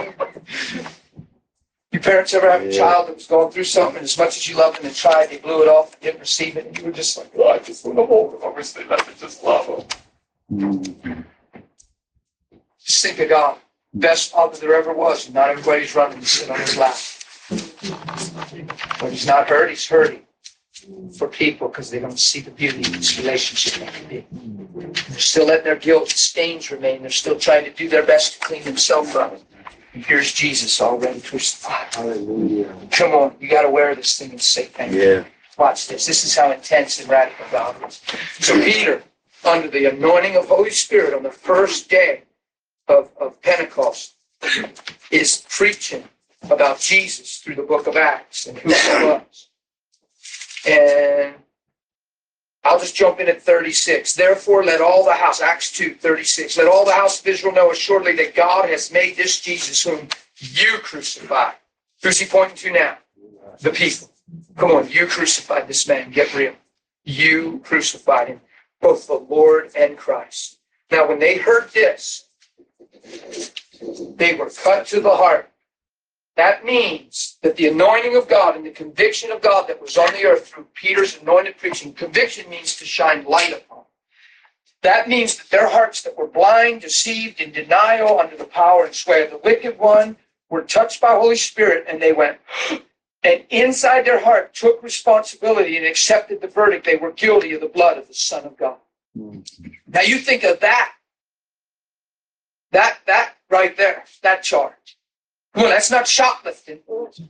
Your parents ever have a Yeah. child that was going through something, and as much as you loved them and tried, they blew it off and didn't receive it, and you were just like, oh, I just want to hold them over, so let me just love them. Just think of God, best father there ever was, and not everybody's running to sit on his lap. But he's not hurt, he's hurting for people because they don't see the beauty of this relationship that can be. They're still letting their guilt and stains remain. They're still trying to do their best to clean themselves up. And here's Jesus already crucified. Hallelujah. Come on, you got to wear this thing and say thank you. Yeah. Watch this. This is how intense and radical God is. So Peter, under the anointing of Holy Spirit on the first day of, of Pentecost, is preaching about Jesus through the book of Acts and who he was. And I'll just jump in at thirty-six. Therefore, let all the house, Acts two, thirty-six, let all the house of Israel know assuredly that God has made this Jesus whom you crucified. Who's he pointing to now? The people. Come on, you crucified this man. Get real. You crucified him, both the Lord and Christ. Now, when they heard this, they were cut to the heart. That means that the anointing of God and the conviction of God that was on the earth through Peter's anointed preaching, conviction means to shine light upon. That means that their hearts that were blind, deceived, in denial, under the power and sway of the wicked one, were touched by Holy Spirit, and they went, and inside their heart took responsibility and accepted the verdict. They were guilty of the blood of the Son of God. Now you think of that. That, that right there, that charge. Well, that's not shoplifting.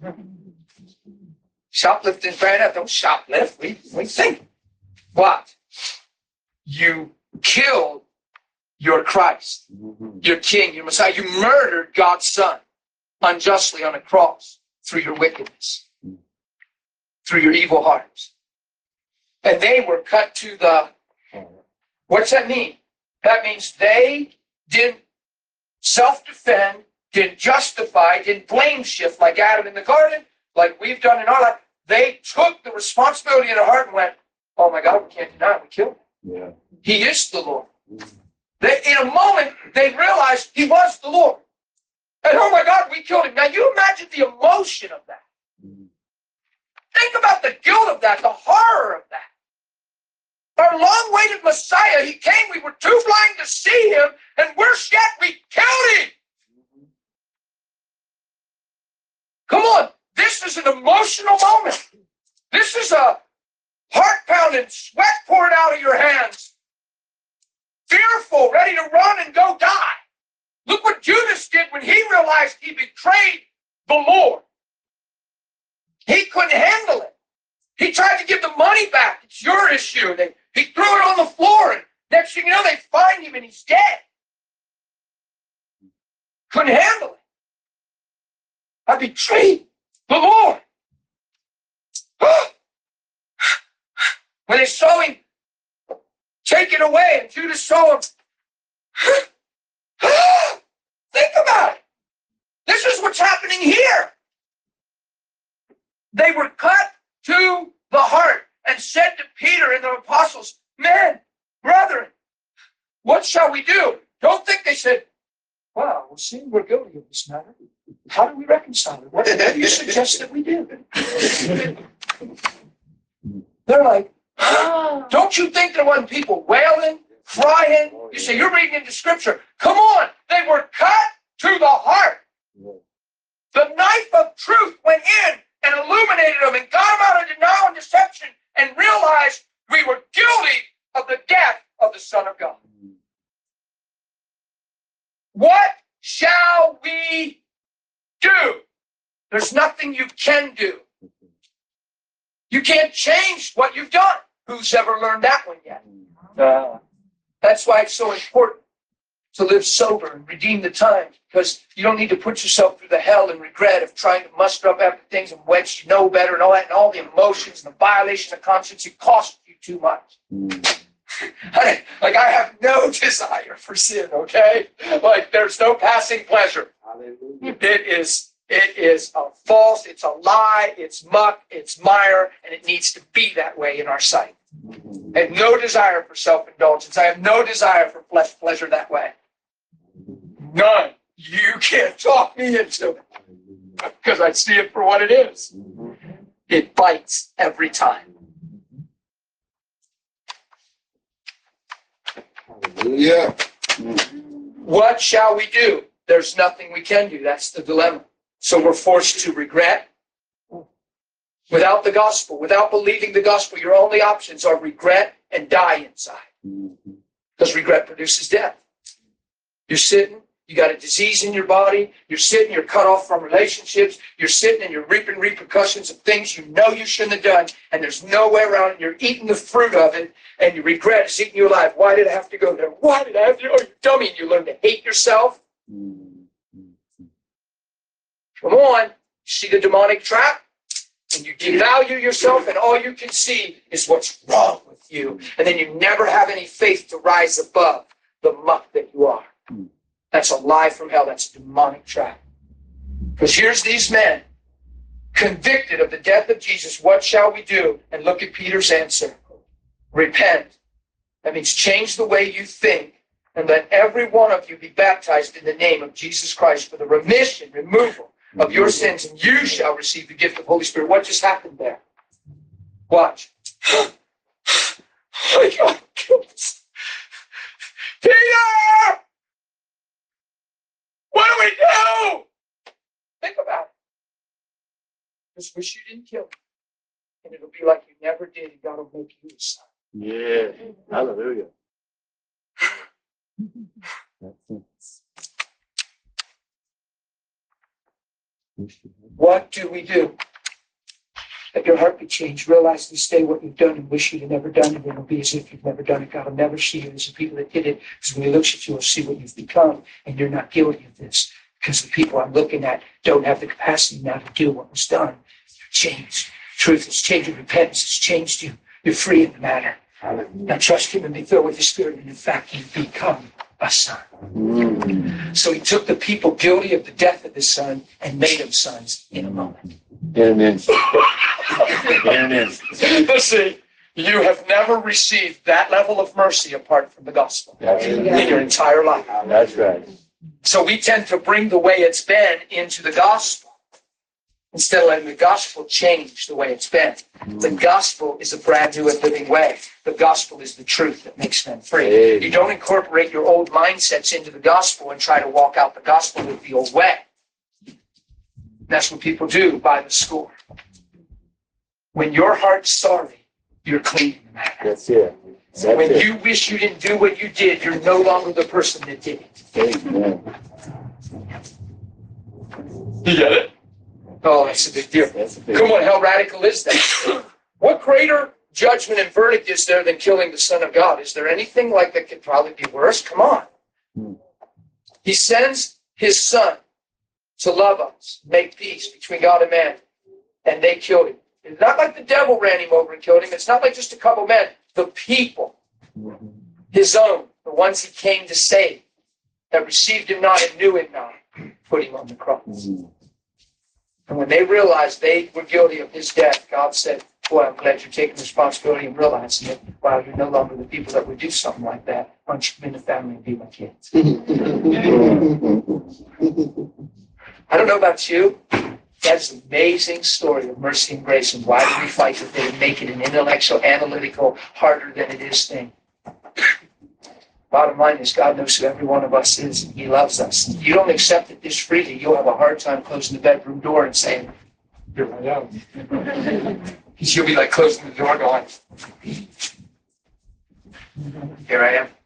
Shoplifting, fair enough. Don't shoplift. We, we think. What? You killed your Christ, your King, your Messiah. You murdered God's Son unjustly on a cross through your wickedness, through your evil hearts. And they were cut to the... What's that mean? That means they didn't self-defend, didn't justify, didn't blame shift like Adam in the garden, like we've done in our life. They took the responsibility in their heart and went, oh my God, we can't deny it. We killed him. Yeah. He is the Lord. They, in a moment, they realized he was the Lord. And oh my God, we killed him. Now you imagine the emotion of that. Think about the guilt of that, the horror of that. Our long-awaited Messiah, he came, we were too blind to see him, and worse yet, we killed him. Come on, this is an emotional moment. This is a heart-pounding, sweat poured out of your hands. Fearful, ready to run and go die. Look what Judas did when he realized he betrayed the Lord. He couldn't handle it. He tried to give the money back. It's your issue. They, he threw it on the floor, and next thing you know, they find him and he's dead. Couldn't handle it. I betrayed the Lord. When they saw him taken away and Judas saw him, think about it. This is what's happening here. They were cut to the heart and said to Peter and the apostles, men, brethren, what shall we do? Don't think they said, well, we'll see, we're guilty of this matter. How do we reconcile it? What, what do you suggest that we do? They're like, ah, don't you think there wasn't people wailing, crying? You say, you're reading into scripture. Come on, they were cut to the heart. The knife of truth went in and illuminated them and got them out of denial and deception and realized we were guilty of the death of the Son of God. What shall we do? There's nothing you can do. You can't change what you've done. Who's ever learned that one yet? Uh, that's why it's so important to live sober and redeem the time, because you don't need to put yourself through the hell and regret of trying to muster up after things and when you know better and all that, and all the emotions and the violation of conscience. It costs you too much. I, like I have no desire for sin, okay? Like there's no passing pleasure. Hallelujah. It is, it is a false, it's a lie, it's muck, it's mire, and it needs to be that way in our sight. I have no desire for self-indulgence. I have no desire for flesh pleasure that way. None. You can't talk me into it because I see it for what it is. It bites every time. Hallelujah. What shall we do? There's nothing we can do. That's the dilemma. So we're forced to regret. Without the gospel, without believing the gospel, your only options are regret and die inside. Because regret produces death. You're sitting, you got a disease in your body, you're sitting, you're cut off from relationships, you're sitting and you're reaping repercussions of things you know you shouldn't have done, and there's no way around it. You're eating the fruit of it, and you regret it's eating you alive. Why did I have to go there? Why did I have to go? Oh, you dummy, and you learn to hate yourself. Come on, you see the demonic trap? And you devalue yourself, and all you can see is what's wrong with you. And then you never have any faith to rise above the muck that you are. That's a lie from hell. That's a demonic trap. Because here's these men, convicted of the death of Jesus. What shall we do? And look at Peter's answer. Repent. That means change the way you think, and let every one of you be baptized in the name of Jesus Christ for the remission, removal of your sins, and you shall receive the gift of Holy Spirit. What just happened there? Watch. Oh, God. Peter! What do we do? Think about it. Just wish you didn't kill him. And it'll be like you never did, and God will make you his son. Yeah. Hallelujah. What do we do? Let your heart be changed. Realize this day what you've done and wish you'd have never done it. It'll be as if you've never done it. God will never see you as the people that did it. Because when he looks at you, he'll see what you've become. And you're not guilty of this. Because the people I'm looking at don't have the capacity now to do what was done. You're changed. Truth has changed you. Repentance has changed you. You're free in the matter. Now trust him and be filled with his Spirit. And in fact, you've become a son. Mm. So he took the people guilty of the death of his son and made them sons in a moment. Amen. Amen. Listen, you have never received that level of mercy apart from the gospel That's in right. your entire life. That's right. So we tend to bring the way it's been into the gospel instead of letting the gospel change the way it's been. The gospel is a brand new and living way. The gospel is the truth that makes men free. Amen. You don't incorporate your old mindsets into the gospel and try to walk out the gospel with the old way. That's what people do by the score. When your heart's sorry, you're clean in the matter. That's it. That's When it. you wish you didn't do what you did, you're no longer the person that did it. Amen. You get it? Oh, that's a big deal. That's a big Come on, how radical is that? What greater judgment and verdict is there than killing the Son of God? Is there anything like that could probably be worse? Come on. Hmm. He sends his Son to love us, make peace between God and man, and they killed him. It's not like the devil ran him over and killed him. It's not like just a couple men. The people, his own, the ones he came to save, that received him not and knew him not, put him on the cross. Mhm. And when they realized they were guilty of his death, God said, boy, I'm glad you're taking responsibility and realizing it. Wow, you're no longer the people that would do something like that. Why don't you come in the family and be my kids? I don't know about you. That's an amazing story of mercy and grace, and why do we fight that they make it an intellectual, analytical, harder than it is thing? Bottom line is, God knows who every one of us is, and He loves us. If you don't accept it this freely, you'll have a hard time closing the bedroom door and saying, "Here I am." Because you'll be like closing the door going, "Here I am."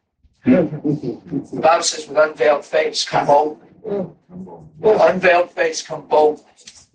The Bible says, with unveiled face, come boldly. With unveiled face, come boldly.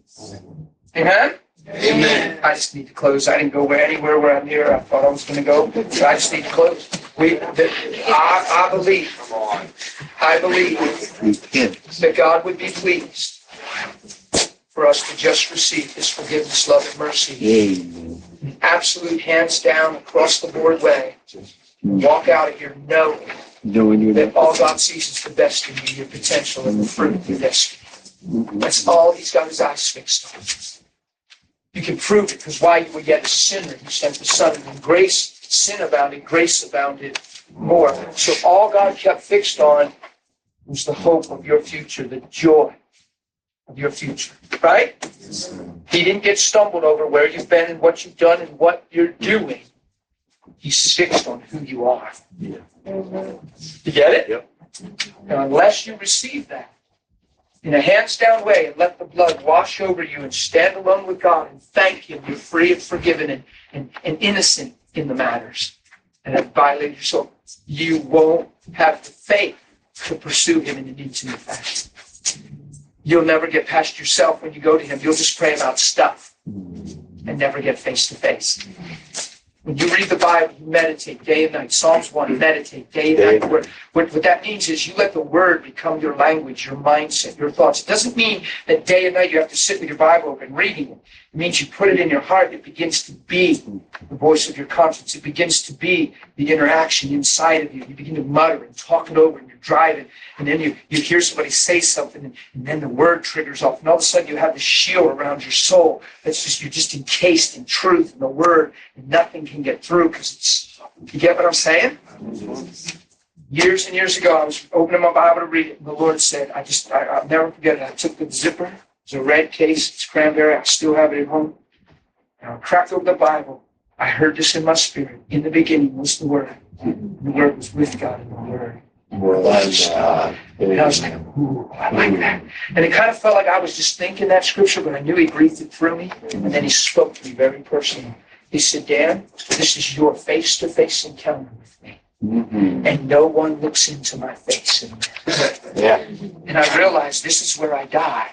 Amen? Amen. I just need to close. I didn't go anywhere where I'm here. I thought I was going to go. So I just need to close. We, the, I, I believe, I believe that God would be pleased for us to just receive His forgiveness, love, and mercy. Amen. An absolute hands down, across the board way. Walk out of here knowing Knowing that all God sees is the best in you, your potential, and the fruit of your destiny. That's all He's got His eyes fixed on. You can prove it, because while you were yet a sinner, He sent the Son, and in grace, sin abounded, grace abounded more. So all God kept fixed on was the hope of your future, the joy of your future, right? He didn't get stumbled over where you've been and what you've done and what you're doing. He's fixed on who you are. Yeah. You get it? Yep. Now, unless you receive that in a hands-down way and let the blood wash over you and stand alone with God and thank Him, you're free and forgiven and, and, and innocent in the matters and have violated your soul, you won't have the faith to pursue Him in an intimate fashion. You'll never get past yourself when you go to Him. You'll just pray about stuff and never get face-to-face. When you read the Bible, you meditate day and night. Psalms one, meditate day and night. What, what, what that means is you let the Word become your language, your mindset, your thoughts. It doesn't mean that day and night you have to sit with your Bible open reading it. It means you put it in your heart. It begins to be the voice of your conscience. It begins to be the interaction inside of you. You begin to mutter and talk it over, and you're driving, and then you, you hear somebody say something, and, and then the Word triggers off, and all of a sudden you have this shield around your soul. That's just, you're just encased in truth and the Word, and nothing can get through because it's, you get what I'm saying? Years and years ago, I was opening my Bible to read it, and the Lord said, I just, I, I'll never forget it. I took the zipper. It's a red case. It's cranberry. I still have it at home. And I cracked open the Bible. I heard this in my spirit. In the beginning was the Word. And the Word was with God, and the Word was God. And I was like, ooh, I like that. And it kind of felt like I was just thinking that scripture, but I knew He breathed it through me. And then He spoke to me very personally. He said, Dan, this is your face-to-face encounter with me. Mm-hmm. And no one looks into my face in this. Yeah. And I realized this is where I die.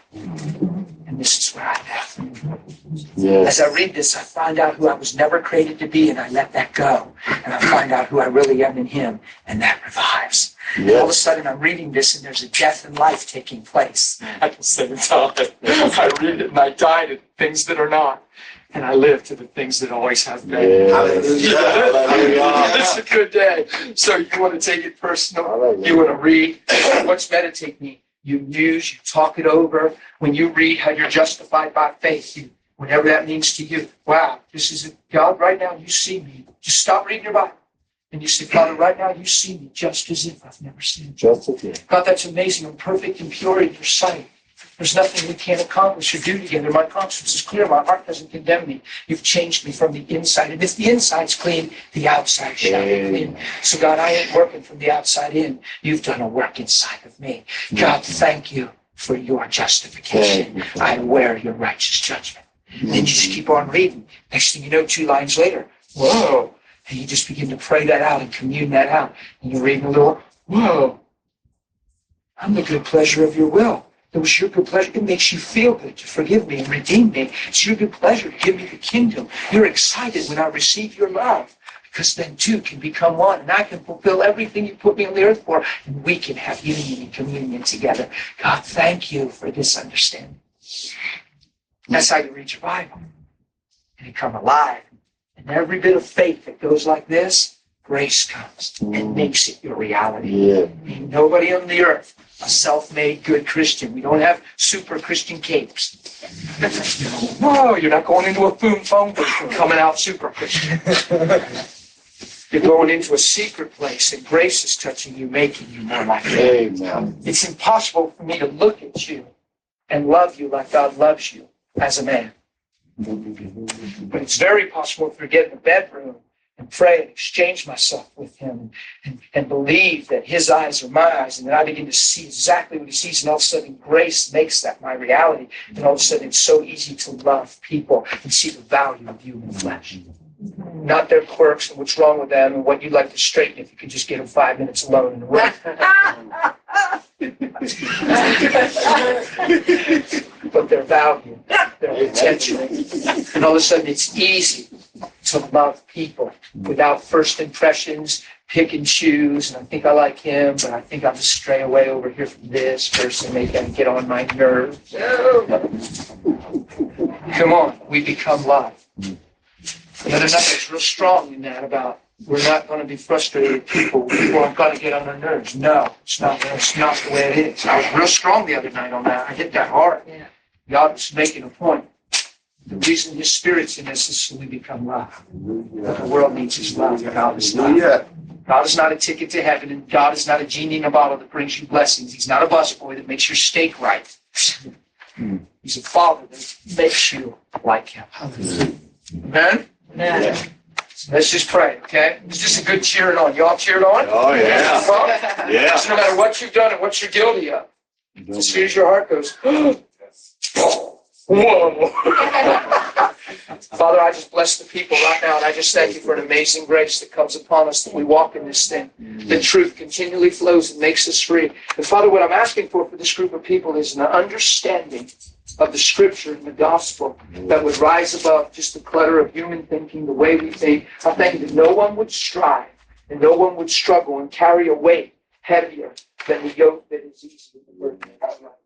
And this is where I live. Yes. As I read this, I find out who I was never created to be, and I let that go. And I find out who I really am in Him, and that revives. Yes. All of a sudden, I'm reading this, and there's a death and life taking place at the same time. I read it, and I die to things that are not. And I live to the things that always have been. Yes. Hallelujah. It's a good day. So you want to take it personal. Hallelujah. You want to read. What's meditate mean? You muse, you talk it over. When you read how you're justified by faith, you, whatever that means to you. Wow, this is a, God, right now you see me. Just stop reading your Bible. And you say, Father, right now you see me just as if I've never seen you. Just again. God, that's amazing. I'm perfect and pure in your sight. There's nothing we can't accomplish or do together. My conscience is clear. My heart doesn't condemn me. You've changed me from the inside. And if the inside's clean, the outside shall be clean. So God, I ain't working from the outside in. You've done a work inside of me. God, thank you for your justification. I wear your righteous judgment. And then you just keep on reading. Next thing you know, two lines later, whoa. And you just begin to pray that out and commune that out. And you're reading a little, whoa. I'm the good pleasure of your will. It was your good pleasure. It makes you feel good to forgive me and redeem me. It's your good pleasure to give me the kingdom. You're excited when I receive your love, because then two can become one, and I can fulfill everything you put me on the earth for, and we can have union and communion together. God, thank you for this understanding. That's how you read your Bible. And you come alive. And every bit of faith that goes like this, grace comes and makes it your reality. Yeah. Ain't nobody on the earth a self-made good Christian. We don't have super Christian capes. No, you're not going into a boom phone booth and coming out super Christian. You're going into a secret place, and grace is touching you, making you more like Him. Amen. It's impossible for me to look at you and love you like God loves you as a man. But it's very possible to get in the bedroom and pray and exchange myself with him and, and believe that his eyes are my eyes, and then I begin to see exactly what he sees, and all of a sudden grace makes that my reality, and all of a sudden it's so easy to love people and see the value of human flesh. Not their quirks and what's wrong with them and what you'd like to straighten if you could just get them five minutes alone in the room. But their value, their intention. And all of a sudden it's easy to love people without first impressions, pick and choose, and I think I like him, but I think I'll just stray away over here from this person, maybe I can get on my nerves. Come on, we become love. The other night I was real strong in that about we're not going to be frustrated people. People aren't going to get on their nerves. No, it's not, it's not the way it is. I was real strong the other night on that. I hit that hard. Yeah. God was making a point. The reason his spirit's in us is so we become love. What the world needs is love. God is not. God is not a ticket to heaven, and God is not a genie in a bottle that brings you blessings. He's not a busboy that makes your steak right. He's a father that makes you like him. Amen? Yeah. Let's just pray, okay? It's just a good cheering on. Y'all cheered on? Oh, yeah. Huh? Yeah. So no matter what you've done and what you're guilty of, as soon as your heart goes, whoa. Father, I just bless the people right now, and I just thank you for an amazing grace that comes upon us, that we walk in this thing. The truth continually flows and makes us free. And Father, what I'm asking for for this group of people is an understanding of the scripture and the gospel that would rise above just the clutter of human thinking, the way we think. I thank you that no one would strive and no one would struggle and carry a weight heavier than the yoke that is easy with the burden of God.